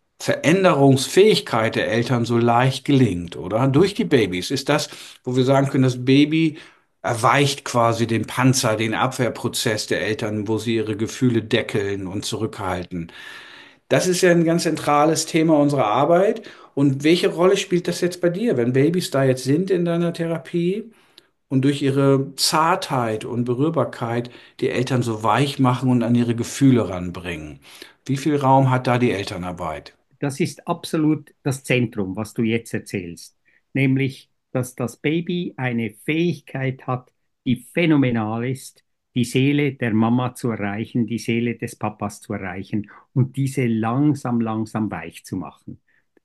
Veränderungsfähigkeit der Eltern so leicht gelingt, oder? Durch die Babys ist das, wo wir sagen können, das Baby erweicht quasi den Panzer, den Abwehrprozess der Eltern, wo sie ihre Gefühle deckeln und zurückhalten. Das ist ja ein ganz zentrales Thema unserer Arbeit. Und welche Rolle spielt das jetzt bei dir, wenn Babys da jetzt sind in deiner Therapie und durch ihre Zartheit und Berührbarkeit die Eltern so weich machen und an ihre Gefühle ranbringen? Wie viel Raum hat da die Elternarbeit? Das ist absolut das Zentrum, was du jetzt erzählst. Nämlich, dass das Baby eine Fähigkeit hat, die phänomenal ist, die Seele der Mama zu erreichen, die Seele des Papas zu erreichen und diese langsam, langsam weich zu machen.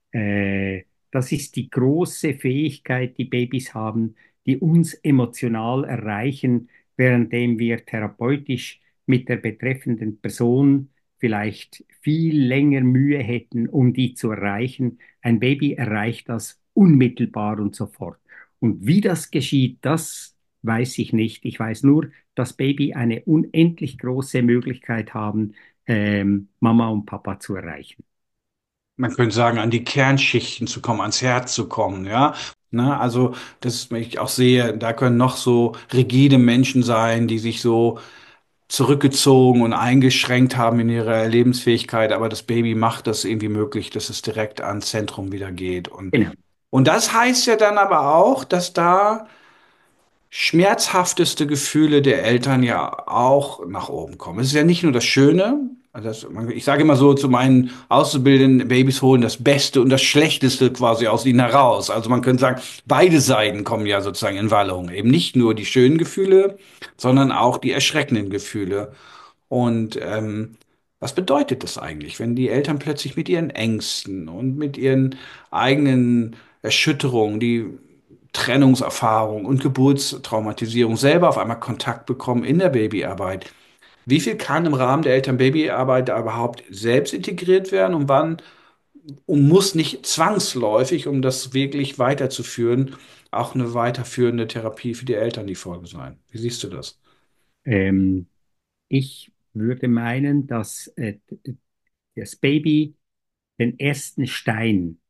Das ist die große Fähigkeit, die Babys haben, die uns emotional erreichen, währenddem wir therapeutisch mit der betreffenden Person vielleicht viel länger Mühe hätten, um die zu erreichen. Ein Baby erreicht das unmittelbar und sofort. Und wie das geschieht, das weiß ich nicht. Ich weiß nur, dass Baby eine unendlich große Möglichkeit haben, Mama und Papa zu erreichen. Man könnte sagen, an die Kernschichten zu kommen, ans Herz zu kommen, ja. Ne, also, das ich auch sehe, da können noch so rigide Menschen sein, die sich so zurückgezogen und eingeschränkt haben in ihrer Lebensfähigkeit, aber das Baby macht das irgendwie möglich, dass es direkt ans Zentrum wieder geht. Genau. Und das heißt ja dann aber auch, dass da schmerzhafteste Gefühle der Eltern ja auch nach oben kommen. Es ist ja nicht nur das Schöne, also ich sage immer so zu meinen Auszubildenden, Babys holen das Beste und das Schlechteste quasi aus ihnen heraus. Also man könnte sagen, beide Seiten kommen ja sozusagen in Wallung. Eben nicht nur die schönen Gefühle, sondern auch die erschreckenden Gefühle. Und was bedeutet das eigentlich, wenn die Eltern plötzlich mit ihren Ängsten und mit ihren eigenen Erschütterungen, die Trennungserfahrung und Geburtstraumatisierung selber auf einmal Kontakt bekommen in der Babyarbeit? Wie viel kann im Rahmen der Eltern-Baby-Arbeit da überhaupt selbst integriert werden und wann und muss nicht zwangsläufig, um das wirklich weiterzuführen, auch eine weiterführende Therapie für die Eltern die Folge sein? Wie siehst du das? Ähm, Ich würde meinen, dass das Baby den ersten Stein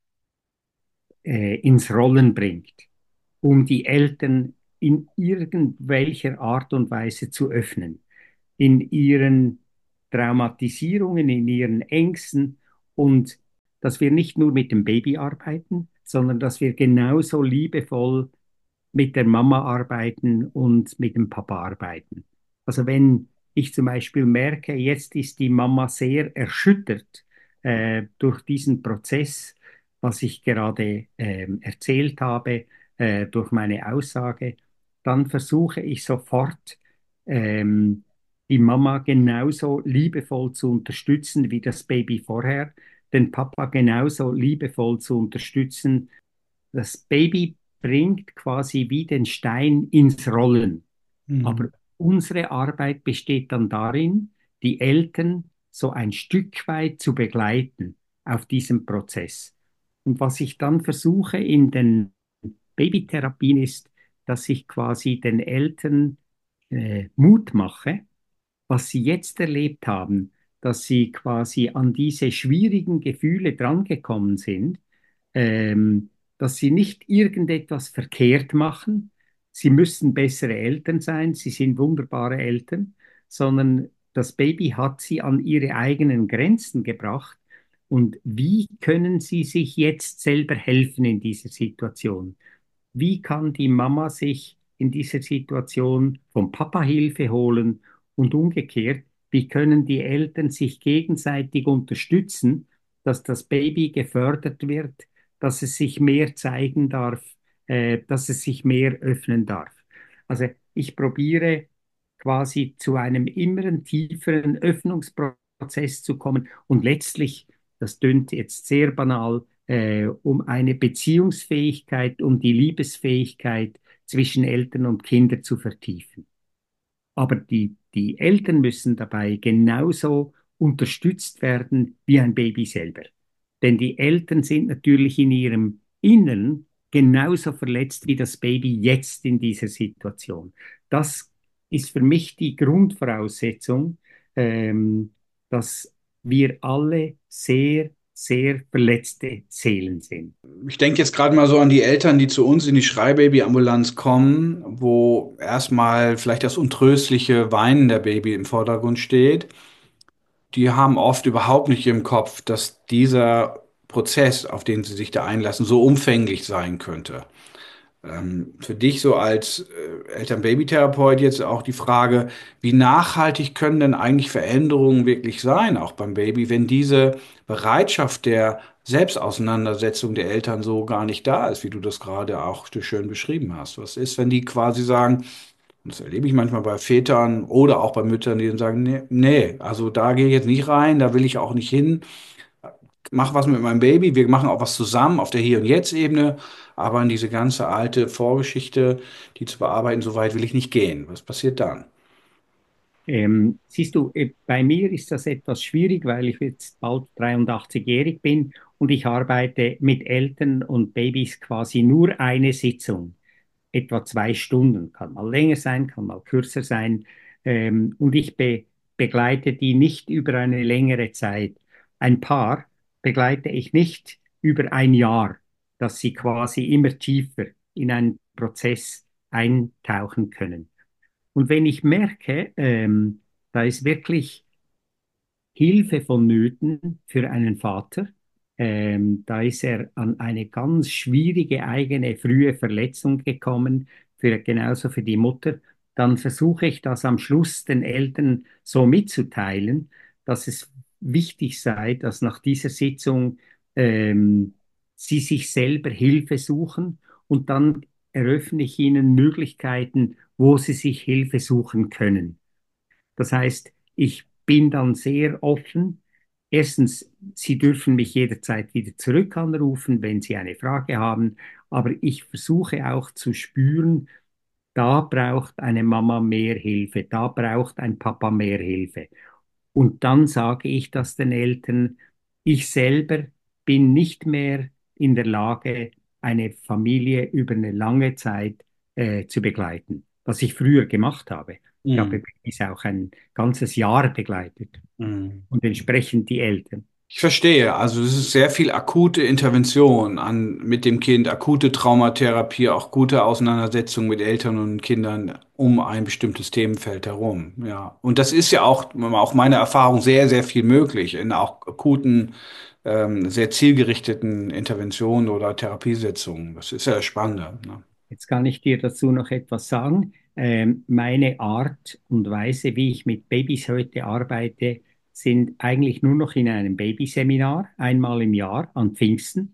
ins Rollen bringt, um die Eltern in irgendwelcher Art und Weise zu öffnen, in ihren Traumatisierungen, in ihren Ängsten und dass wir nicht nur mit dem Baby arbeiten, sondern dass wir genauso liebevoll mit der Mama arbeiten und mit dem Papa arbeiten. Also wenn ich zum Beispiel merke, jetzt ist die Mama sehr erschüttert durch diesen Prozess, was ich gerade erzählt habe, durch meine Aussage, dann versuche ich sofort, ähm, die Mama genauso liebevoll zu unterstützen wie das Baby vorher, den Papa genauso liebevoll zu unterstützen. Das Baby bringt quasi wie den Stein ins Rollen. Aber Mhm. unsere Arbeit besteht dann darin, die Eltern so ein Stück weit zu begleiten auf diesem Prozess. Und was ich dann versuche in den Babytherapien ist, dass ich quasi den Eltern Mut mache, was sie jetzt erlebt haben, dass sie quasi an diese schwierigen Gefühle drangekommen sind, dass sie nicht irgendetwas verkehrt machen, sie müssen bessere Eltern sein, sie sind wunderbare Eltern, sondern das Baby hat sie an ihre eigenen Grenzen gebracht. Und wie können sie sich jetzt selber helfen in dieser Situation? Wie kann die Mama sich in dieser Situation vom Papa Hilfe holen und umgekehrt, wie können die Eltern sich gegenseitig unterstützen, dass das Baby gefördert wird, dass es sich mehr zeigen darf, dass es sich mehr öffnen darf. Also ich probiere quasi zu einem immer tieferen Öffnungsprozess zu kommen und letztlich, das tönt jetzt sehr banal, um eine Beziehungsfähigkeit, um die Liebesfähigkeit zwischen Eltern und Kindern zu vertiefen. Aber die Eltern müssen dabei genauso unterstützt werden wie ein Baby selber. Denn die Eltern sind natürlich in ihrem Innern genauso verletzt wie das Baby jetzt in dieser Situation. Das ist für mich die Grundvoraussetzung, ähm, dass wir alle sehr, sehr verletzte Seelen sind. Ich denke jetzt gerade mal so an die Eltern, die zu uns in die Schreibaby-Ambulanz kommen, wo erstmal vielleicht das untröstliche Weinen der Baby im Vordergrund steht. Die haben oft überhaupt nicht im Kopf, dass dieser Prozess, auf den sie sich da einlassen, so umfänglich sein könnte. Für dich so als Eltern-Baby-Therapeut jetzt auch die Frage, wie nachhaltig können denn eigentlich Veränderungen wirklich sein, auch beim Baby, wenn diese Bereitschaft der Selbstauseinandersetzung der Eltern so gar nicht da ist, wie du das gerade auch so schön beschrieben hast. Was ist, wenn die quasi sagen, und das erlebe ich manchmal bei Vätern oder auch bei Müttern, die dann sagen, nee, nee, also da gehe ich jetzt nicht rein, da will ich auch nicht hin, mach was mit meinem Baby, wir machen auch was zusammen auf der Hier- und Jetzt-Ebene, aber in diese ganze alte Vorgeschichte, die zu bearbeiten, so weit will ich nicht gehen. Was passiert dann? Siehst du, bei mir ist das etwas schwierig, weil ich jetzt bald 83-jährig bin und ich arbeite mit Eltern und Babys quasi nur eine Sitzung, etwa 2 Stunden, kann mal länger sein, kann mal kürzer sein. Und ich begleite die nicht über eine längere Zeit. Ein Paar begleite ich nicht über ein Jahr, dass sie quasi immer tiefer in einen Prozess eintauchen können. Und wenn ich merke, da ist wirklich Hilfe vonnöten für einen Vater, da ist er an eine ganz schwierige eigene frühe Verletzung gekommen, genauso für die Mutter, dann versuche ich das am Schluss den Eltern so mitzuteilen, dass es wichtig sei, dass nach dieser Sitzung ähm, sie sich selber Hilfe suchen und dann eröffne ich ihnen Möglichkeiten, wo sie sich Hilfe suchen können. Das heißt, ich bin dann sehr offen. Erstens, Sie dürfen mich jederzeit wieder zurück anrufen, wenn Sie eine Frage haben, aber ich versuche auch zu spüren, da braucht eine Mama mehr Hilfe, da braucht ein Papa mehr Hilfe. Und dann sage ich das den Eltern, ich selber bin nicht mehr in der Lage, eine Familie über eine lange Zeit zu begleiten, was ich früher gemacht habe. Ich habe Mhm. Babys auch ein ganzes Jahr begleitet Mhm. und entsprechend die Eltern. Ich verstehe. Also es ist sehr viel akute Intervention mit dem Kind, akute Traumatherapie, auch gute Auseinandersetzung mit Eltern und Kindern um ein bestimmtes Themenfeld herum. Ja. Und das ist ja auch meine Erfahrung sehr, sehr viel möglich in auch akuten, sehr zielgerichteten Interventionen oder Therapiesetzungen. Das ist ja das Spannende. Ne? Jetzt kann ich dir dazu noch etwas sagen. Meine Art und Weise, wie ich mit Babys heute arbeite, sind eigentlich nur noch in einem Babyseminar, einmal im Jahr an Pfingsten.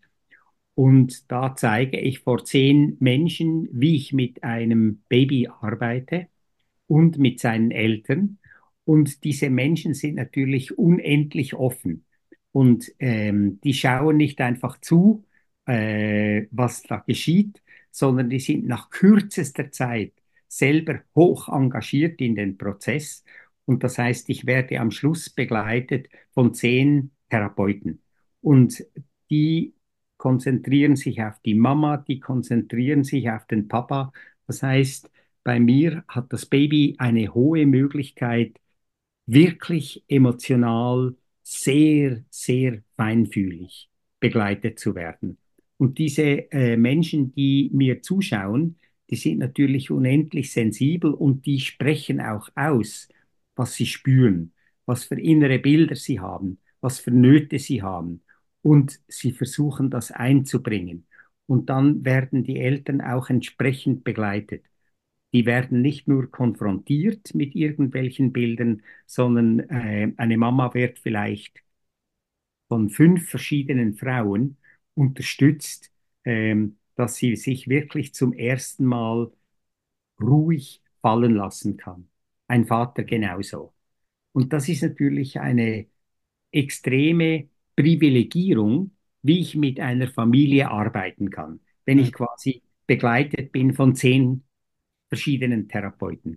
Und da zeige ich vor 10 Menschen, wie ich mit einem Baby arbeite und mit seinen Eltern. Und diese Menschen sind natürlich unendlich offen. Und die schauen nicht einfach zu, was da geschieht, sondern die sind nach kürzester Zeit selber hoch engagiert in den Prozess. Und das heißt, ich werde am Schluss begleitet von 10 Therapeuten. Und die konzentrieren sich auf die Mama, die konzentrieren sich auf den Papa. Das heißt, bei mir hat das Baby eine hohe Möglichkeit, wirklich emotional sehr, sehr feinfühlig begleitet zu werden. Und diese Menschen, die mir zuschauen, die sind natürlich unendlich sensibel und die sprechen auch aus, was sie spüren, was für innere Bilder sie haben, was für Nöte sie haben. Und sie versuchen das einzubringen. Und dann werden die Eltern auch entsprechend begleitet. Die werden nicht nur konfrontiert mit irgendwelchen Bildern, sondern eine Mama wird vielleicht von 5 verschiedenen Frauen unterstützt, dass sie sich wirklich zum ersten Mal ruhig fallen lassen kann. Ein Vater genauso. Und das ist natürlich eine extreme Privilegierung, wie ich mit einer Familie arbeiten kann, wenn ich quasi begleitet bin von 10 verschiedenen Therapeuten.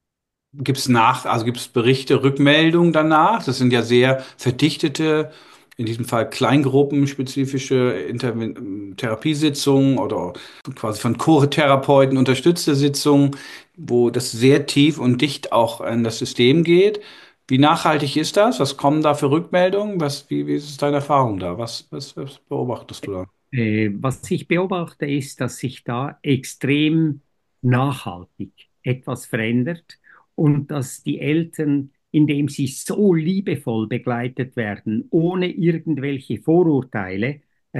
Also gibt es Berichte, Rückmeldungen danach? Das sind ja sehr verdichtete, in diesem Fall kleingruppenspezifische Therapiesitzungen oder quasi von Chortherapeuten unterstützte Sitzungen, wo das sehr tief und dicht auch in das System geht. Wie nachhaltig ist das? Was kommen da für Rückmeldungen? Wie ist deine Erfahrung da? Was beobachtest du da? Was ich beobachte, ist, dass sich da extrem nachhaltig etwas verändert und dass die Eltern, indem sie so liebevoll begleitet werden, ohne irgendwelche Vorurteile,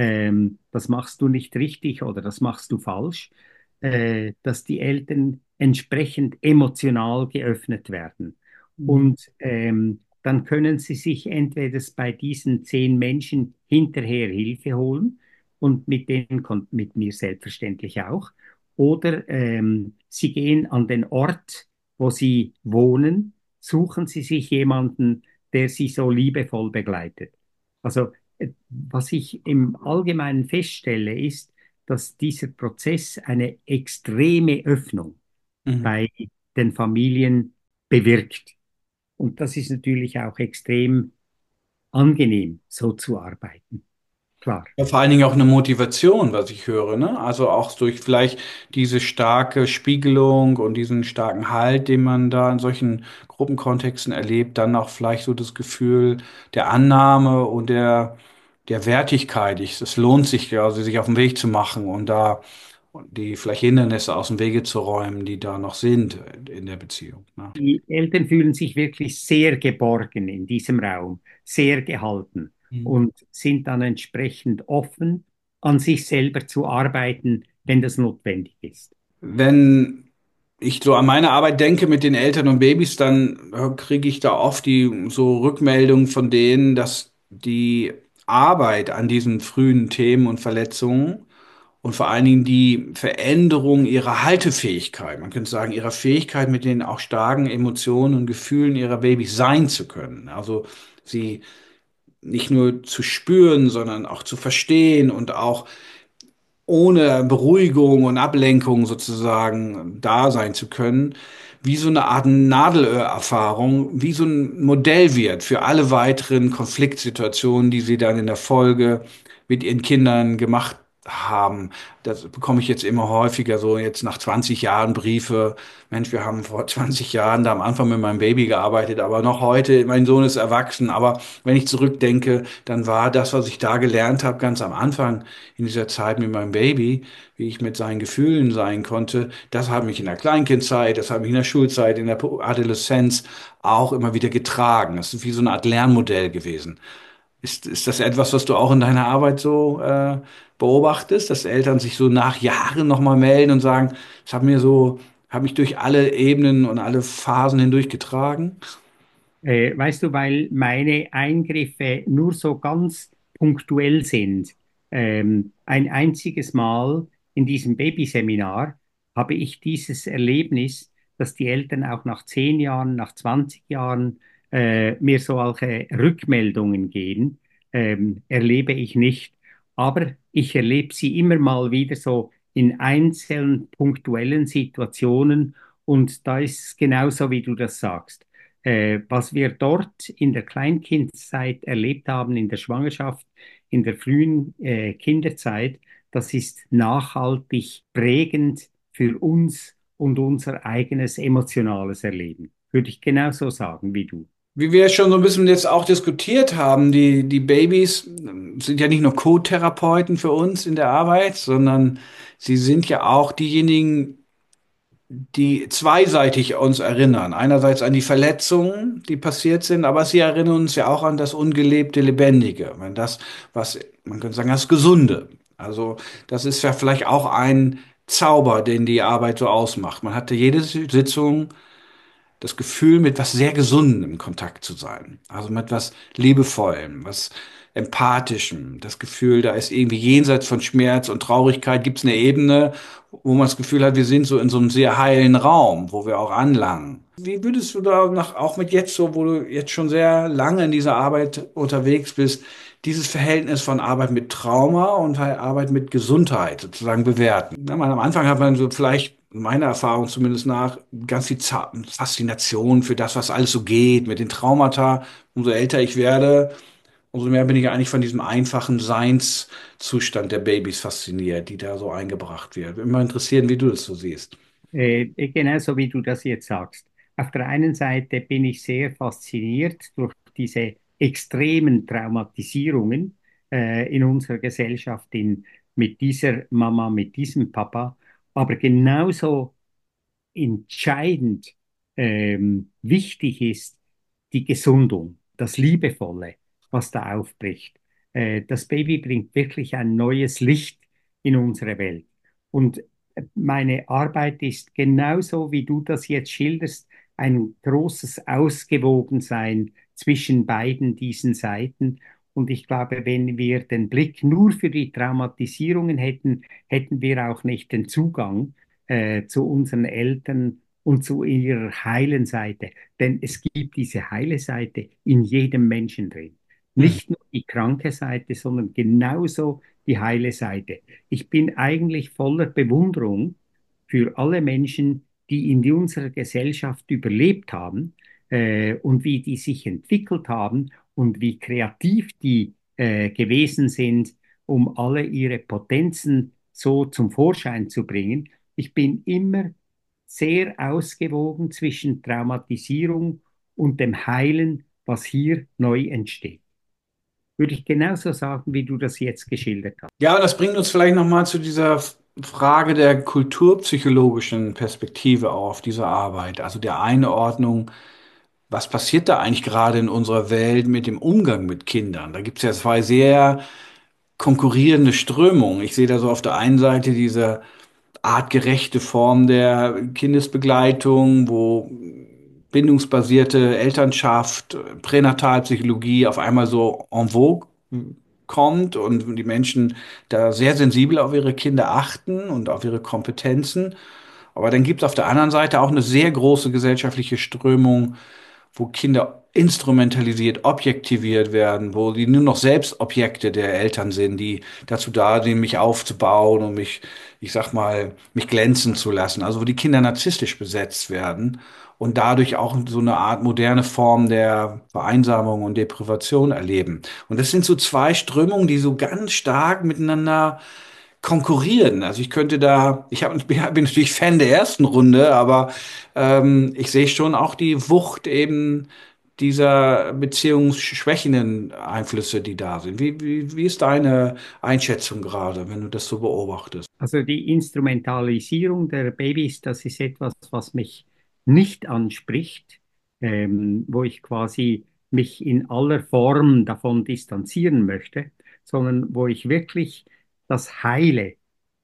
das machst du nicht richtig oder das machst du falsch, dass die Eltern entsprechend emotional geöffnet werden. Und dann können sie sich entweder bei diesen 10 Menschen hinterher Hilfe holen, und mit denen kommt mit mir selbstverständlich auch. Oder sie gehen an den Ort, wo sie wohnen, suchen sie sich jemanden, der sie so liebevoll begleitet. Also was ich im Allgemeinen feststelle, ist, dass dieser Prozess eine extreme Öffnung Mhm. bei den Familien bewirkt. Und das ist natürlich auch extrem angenehm, so zu arbeiten. Klar. Ja, vor allen Dingen auch eine Motivation, was ich höre, ne? Also auch durch vielleicht diese starke Spiegelung und diesen starken Halt, den man da in solchen Gruppenkontexten erlebt, dann auch vielleicht so das Gefühl der Annahme und der Wertigkeit. Es lohnt sich ja, also sich auf den Weg zu machen und da die vielleicht Hindernisse aus dem Wege zu räumen, die da noch sind in der Beziehung, ne? Die Eltern fühlen sich wirklich sehr geborgen in diesem Raum, sehr gehalten und sind dann entsprechend offen, an sich selber zu arbeiten, wenn das notwendig ist. Wenn ich so an meine Arbeit denke mit den Eltern und Babys, dann kriege ich da oft die so Rückmeldungen von denen, dass die Arbeit an diesen frühen Themen und Verletzungen und vor allen Dingen die Veränderung ihrer Haltefähigkeit, man könnte sagen, ihrer Fähigkeit, mit den auch starken Emotionen und Gefühlen ihrer Babys sein zu können. Also sie nicht nur zu spüren, sondern auch zu verstehen und auch ohne Beruhigung und Ablenkung sozusagen da sein zu können, wie so eine Art Nadelöhrerfahrung, wie so ein Modell wird für alle weiteren Konfliktsituationen, die sie dann in der Folge mit ihren Kindern gemacht haben. Das bekomme ich jetzt immer häufiger, so jetzt nach 20 Jahren Briefe. Mensch, wir haben vor 20 Jahren da am Anfang mit meinem Baby gearbeitet, aber noch heute, mein Sohn ist erwachsen. Aber wenn ich zurückdenke, dann war das, was ich da gelernt habe, ganz am Anfang in dieser Zeit mit meinem Baby, wie ich mit seinen Gefühlen sein konnte, das hat mich in der Kleinkindzeit, das hat mich in der Schulzeit, in der Adoleszenz auch immer wieder getragen. Das ist wie so eine Art Lernmodell gewesen. Ist das etwas, was du auch in deiner Arbeit so beobachtest, dass Eltern sich so nach Jahren nochmal melden und sagen, es hat mich durch alle Ebenen und alle Phasen hindurch getragen? Weißt du, weil meine Eingriffe nur so ganz punktuell sind. Ein einziges Mal in diesem Babyseminar habe ich dieses Erlebnis, dass die Eltern auch nach 10 Jahren, nach 20 Jahren mir solche Rückmeldungen geben, erlebe ich nicht. Aber ich erlebe sie immer mal wieder so in einzelnen punktuellen Situationen. Und da ist es genauso, wie du das sagst. Was wir dort in der Kleinkindszeit erlebt haben, in der Schwangerschaft, in der frühen Kinderzeit, das ist nachhaltig prägend für uns und unser eigenes emotionales Erleben. Würde ich genauso sagen wie du. Wie wir schon so ein bisschen jetzt auch diskutiert haben, die Babys sind ja nicht nur Co-Therapeuten für uns in der Arbeit, sondern sie sind ja auch diejenigen, die zweiseitig uns erinnern. Einerseits an die Verletzungen, die passiert sind, aber sie erinnern uns ja auch an das ungelebte Lebendige, an das, was man könnte sagen, das Gesunde. Also das ist ja vielleicht auch ein Zauber, den die Arbeit so ausmacht. Man hatte jede Sitzung das Gefühl, mit was sehr Gesundem in Kontakt zu sein. Also mit was Liebevollem, was Empathischem. Das Gefühl, da ist irgendwie jenseits von Schmerz und Traurigkeit, gibt es eine Ebene, wo man das Gefühl hat, wir sind so in so einem sehr heilen Raum, wo wir auch anlangen. Wie würdest du da nach, auch mit jetzt so, wo du jetzt schon sehr lange in dieser Arbeit unterwegs bist, dieses Verhältnis von Arbeit mit Trauma und halt Arbeit mit Gesundheit sozusagen bewerten? Ja, am Anfang hat man so vielleicht, meiner Erfahrung zumindest nach, ganz viel Faszination für das, was alles so geht mit den Traumata. Umso älter ich werde, umso mehr bin ich eigentlich von diesem einfachen Seinszustand der Babys fasziniert, die da so eingebracht wird. Würde mich mal interessieren, wie du das so siehst. Genauso wie du das jetzt sagst. Auf der einen Seite bin ich sehr fasziniert durch diese extremen Traumatisierungen in unserer Gesellschaft, mit dieser Mama, mit diesem Papa, aber genauso entscheidend wichtig ist die Gesundung, das Liebevolle, was da aufbricht. Das Baby bringt wirklich ein neues Licht in unsere Welt. Und meine Arbeit ist genauso, wie du das jetzt schilderst, ein großes Ausgewogensein zwischen beiden diesen Seiten. Und ich glaube, wenn wir den Blick nur für die Traumatisierungen hätten, hätten wir auch nicht den Zugang zu unseren Eltern und zu ihrer heilen Seite. Denn es gibt diese heile Seite in jedem Menschen drin. Hm. Nicht nur die kranke Seite, sondern genauso die heile Seite. Ich bin eigentlich voller Bewunderung für alle Menschen, die in unserer Gesellschaft überlebt haben und wie die sich entwickelt haben und wie kreativ die gewesen sind, um alle ihre Potenzen so zum Vorschein zu bringen. Ich bin immer sehr ausgewogen zwischen Traumatisierung und dem Heilen, was hier neu entsteht. Würde ich genauso sagen, wie du das jetzt geschildert hast. Ja, und das bringt uns vielleicht nochmal zu dieser Frage der kulturpsychologischen Perspektive auf diese Arbeit, also der Einordnung. Was passiert da eigentlich gerade in unserer Welt mit dem Umgang mit Kindern? Da gibt es ja zwei sehr konkurrierende Strömungen. Ich sehe da so auf der einen Seite diese artgerechte Form der Kindesbegleitung, wo bindungsbasierte Elternschaft, Pränatalpsychologie auf einmal so en vogue kommt und die Menschen da sehr sensibel auf ihre Kinder achten und auf ihre Kompetenzen. Aber dann gibt es auf der anderen Seite auch eine sehr große gesellschaftliche Strömung, wo Kinder instrumentalisiert, objektiviert werden, wo die nur noch selbst Objekte der Eltern sind, die dazu da sind, mich aufzubauen und mich, ich sag mal, mich glänzen zu lassen. Also wo die Kinder narzisstisch besetzt werden und dadurch auch so eine Art moderne Form der Vereinsamung und Deprivation erleben. Und das sind so zwei Strömungen, die so ganz stark miteinander konkurrieren. Also ich könnte da, bin natürlich Fan der ersten Runde, aber ich sehe schon auch die Wucht eben dieser beziehungsschwächenden Einflüsse, die da sind. Wie ist deine Einschätzung gerade, wenn du das so beobachtest? Also die Instrumentalisierung der Babys, das ist etwas, was mich nicht anspricht, wo ich quasi mich in aller Form davon distanzieren möchte, sondern wo ich wirklich das Heile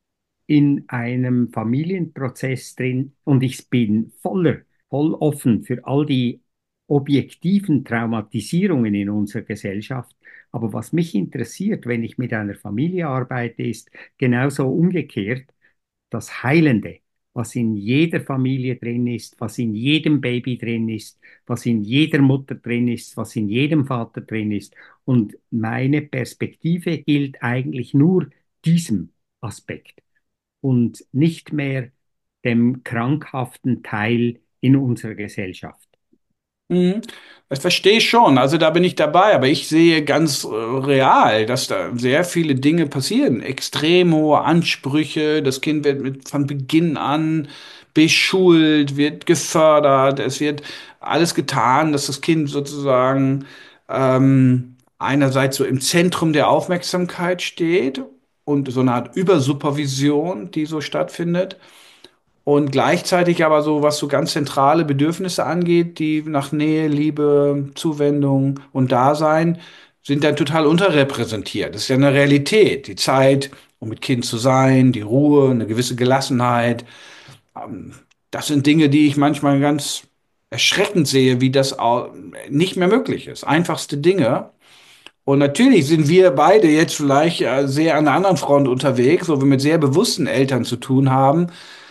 in einem Familienprozess drin und ich bin voll offen für all die objektiven Traumatisierungen in unserer Gesellschaft. Aber was mich interessiert, wenn ich mit einer Familie arbeite, ist genauso umgekehrt das Heilende, was in jeder Familie drin ist, was in jedem Baby drin ist, was in jeder Mutter drin ist, was in jedem Vater drin ist. Und meine Perspektive gilt eigentlich nur diesem Aspekt. und nicht mehr dem krankhaften Teil in unserer Gesellschaft. Mhm. Das verstehe ich schon. Also da bin ich dabei, aber ich sehe ganz real, dass da sehr viele Dinge passieren. Extrem hohe Ansprüche. Das Kind wird von Beginn an beschult, wird gefördert. Es wird alles getan, dass das Kind sozusagen einerseits so im Zentrum der Aufmerksamkeit steht und so eine Art Übersupervision, die so stattfindet. Und gleichzeitig aber so, was so ganz zentrale Bedürfnisse angeht, die nach Nähe, Liebe, Zuwendung und Dasein, sind dann total unterrepräsentiert. Das ist ja eine Realität. Die Zeit, um mit Kind zu sein, die Ruhe, eine gewisse Gelassenheit. Ähm, Das sind Dinge, die ich manchmal ganz erschreckend sehe, wie das nicht mehr möglich ist. Einfachste Dinge. Und natürlich sind wir beide jetzt vielleicht sehr an einer anderen Front unterwegs, wo wir mit sehr bewussten Eltern zu tun haben.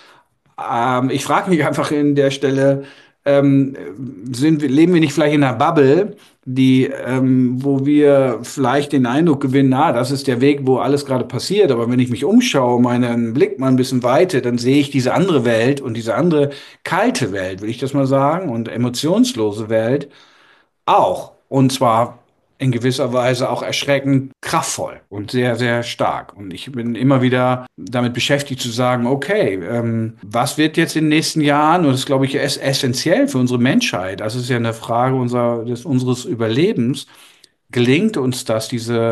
Ich frage mich einfach in der Stelle, ähm, leben wir nicht vielleicht in einer Bubble, wo wir vielleicht den Eindruck gewinnen, das ist der Weg, wo alles gerade passiert. Aber wenn ich mich umschaue, meinen Blick mal ein bisschen weiter, dann sehe ich diese andere Welt und diese andere kalte Welt, will ich das mal sagen, und emotionslose Welt. Auch. Und zwar in gewisser Weise auch erschreckend kraftvoll und sehr, sehr stark. Und ich bin immer wieder damit beschäftigt zu sagen, okay, was wird jetzt in den nächsten Jahren, und das ist, glaube ich, essentiell für unsere Menschheit, das ist ja eine Frage unseres Überlebens, gelingt uns das,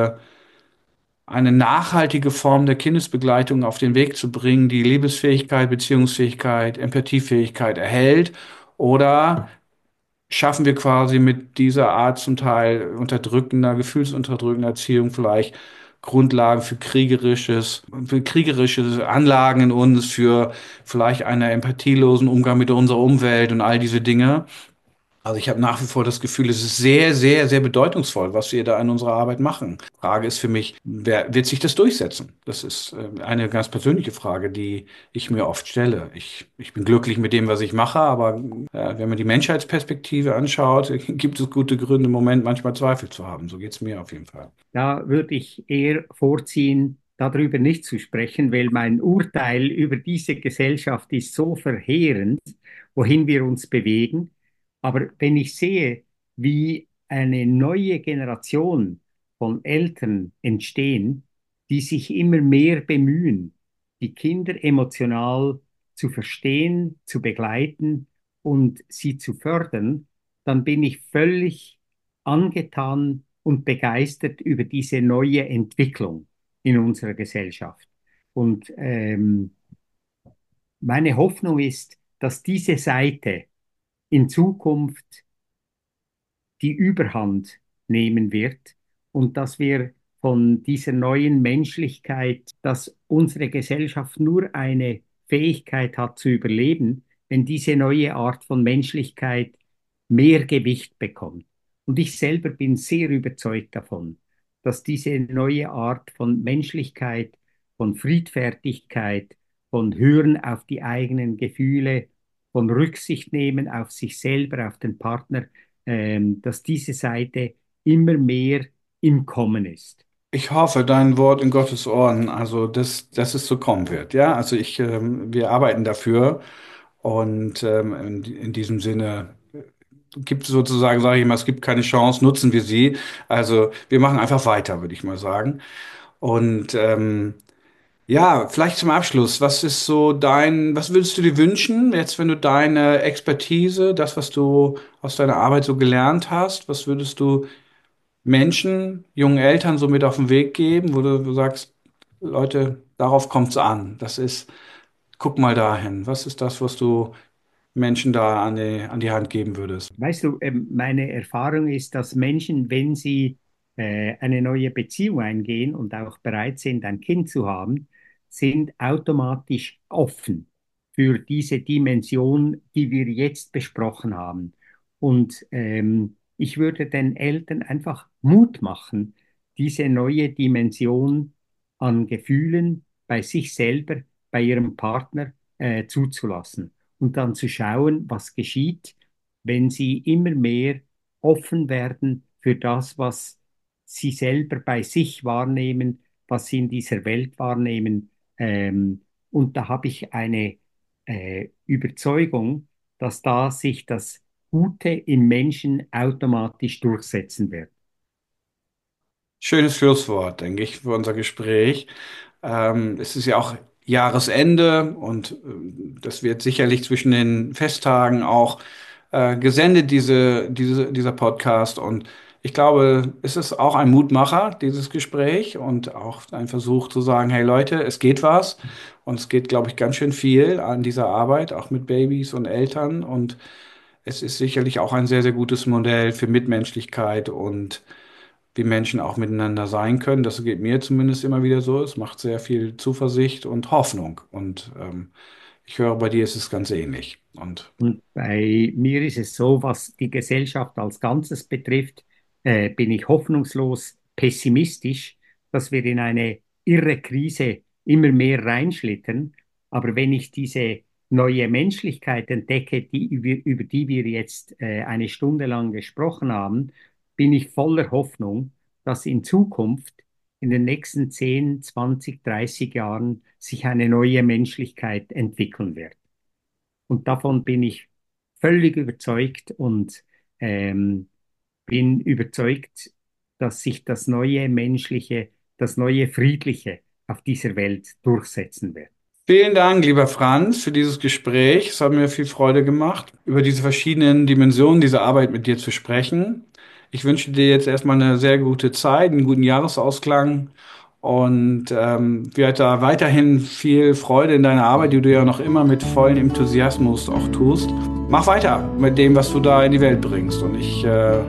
eine nachhaltige Form der Kindesbegleitung auf den Weg zu bringen, die Liebesfähigkeit, Beziehungsfähigkeit, Empathiefähigkeit erhält? Oder schaffen wir quasi mit dieser Art zum Teil unterdrückender, gefühlsunterdrückender Erziehung vielleicht Grundlagen für kriegerische Anlagen in uns, für vielleicht einen empathielosen Umgang mit unserer Umwelt und all diese Dinge. Also ich habe nach wie vor das Gefühl, es ist sehr, sehr, sehr bedeutungsvoll, was wir da in unserer Arbeit machen. Frage ist für mich, wer wird sich das durchsetzen? Das ist eine ganz persönliche Frage, die ich mir oft stelle. Ich bin glücklich mit dem, was ich mache, aber wenn man die Menschheitsperspektive anschaut, gibt es gute Gründe, im Moment manchmal Zweifel zu haben. So geht es mir auf jeden Fall. Da würde ich eher vorziehen, darüber nicht zu sprechen, weil mein Urteil über diese Gesellschaft ist so verheerend, wohin wir uns bewegen. Aber wenn ich sehe, wie eine neue Generation von Eltern entstehen, die sich immer mehr bemühen, die Kinder emotional zu verstehen, zu begleiten und sie zu fördern, dann bin ich völlig angetan und begeistert über diese neue Entwicklung in unserer Gesellschaft. Und meine Hoffnung ist, dass diese Seite in Zukunft die Überhand nehmen wird und dass wir von dieser neuen Menschlichkeit, dass unsere Gesellschaft nur eine Fähigkeit hat zu überleben, wenn diese neue Art von Menschlichkeit mehr Gewicht bekommt. Und ich selber bin sehr überzeugt davon, dass diese neue Art von Menschlichkeit, von Friedfertigkeit, von Hören auf die eigenen Gefühle, von Rücksicht nehmen auf sich selber, auf den Partner, dass diese Seite immer mehr im Kommen ist. Ich hoffe, dein Wort in Gottes Ohren, also dass es so kommen wird. Ja, also wir arbeiten dafür und in diesem Sinne gibt es sozusagen, sage ich mal, es gibt keine Chance, nutzen wir sie. Also wir machen einfach weiter, würde ich mal sagen. Und ja, vielleicht zum Abschluss, was würdest du dir wünschen, jetzt wenn du deine Expertise, das, was du aus deiner Arbeit so gelernt hast, was würdest du Menschen, jungen Eltern so mit auf den Weg geben, wo du sagst, Leute, darauf kommt's an. Guck mal dahin. Was ist das, was du Menschen da an die Hand geben würdest? Weißt du, meine Erfahrung ist, dass Menschen, wenn sie eine neue Beziehung eingehen und auch bereit sind, ein Kind zu haben, sind automatisch offen für diese Dimension, die wir jetzt besprochen haben. Und ich würde den Eltern einfach Mut machen, diese neue Dimension an Gefühlen bei sich selber, bei ihrem Partner zuzulassen und dann zu schauen, was geschieht, wenn sie immer mehr offen werden für das, was sie selber bei sich wahrnehmen, was sie in dieser Welt wahrnehmen. Und da habe ich eine Überzeugung, dass da sich das Gute im Menschen automatisch durchsetzen wird. Schönes Schlusswort, denke ich, für unser Gespräch. Es ist ja auch Jahresende und das wird sicherlich zwischen den Festtagen auch gesendet, dieser Podcast. Und ich glaube, es ist auch ein Mutmacher, dieses Gespräch und auch ein Versuch zu sagen, hey Leute, es geht was. Und es geht, glaube ich, ganz schön viel an dieser Arbeit, auch mit Babys und Eltern. Und es ist sicherlich auch ein sehr, sehr gutes Modell für Mitmenschlichkeit und wie Menschen auch miteinander sein können. Das geht mir zumindest immer wieder so. Es macht sehr viel Zuversicht und Hoffnung. Und ich höre, bei dir ist es ganz ähnlich. Und Und bei mir ist es so, was die Gesellschaft als Ganzes betrifft, bin ich hoffnungslos pessimistisch, dass wir in eine irre Krise immer mehr reinschlittern. Aber wenn ich diese neue Menschlichkeit entdecke, über die wir jetzt eine Stunde lang gesprochen haben, bin ich voller Hoffnung, dass in Zukunft, in den nächsten 10, 20, 30 Jahren, sich eine neue Menschlichkeit entwickeln wird. Und davon bin ich völlig überzeugt und ähm, bin überzeugt, dass sich das neue Menschliche, das neue Friedliche auf dieser Welt durchsetzen wird. vielen Dank, lieber Franz, für dieses Gespräch. Es hat mir viel Freude gemacht, über diese verschiedenen Dimensionen dieser Arbeit mit dir zu sprechen. Ich wünsche dir jetzt erstmal eine sehr gute Zeit, einen guten Jahresausklang und wir da weiterhin viel Freude in deiner Arbeit, die du ja noch immer mit vollem Enthusiasmus auch tust. Mach weiter mit dem, was du da in die Welt bringst und ich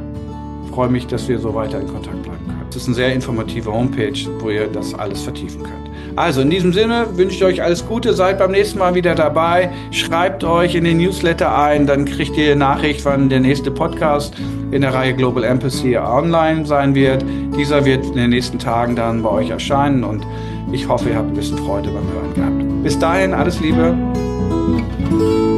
freue mich, dass wir so weiter in Kontakt bleiben können. Es ist eine sehr informative Homepage, wo ihr das alles vertiefen könnt. Also in diesem Sinne wünsche ich euch alles Gute, seid beim nächsten Mal wieder dabei, schreibt euch in den Newsletter ein, dann kriegt ihr Nachricht, wann der nächste Podcast in der Reihe Global Empathy online sein wird. Dieser wird in den nächsten Tagen dann bei euch erscheinen und ich hoffe, ihr habt ein bisschen Freude beim Hören gehabt. Bis dahin, alles Liebe.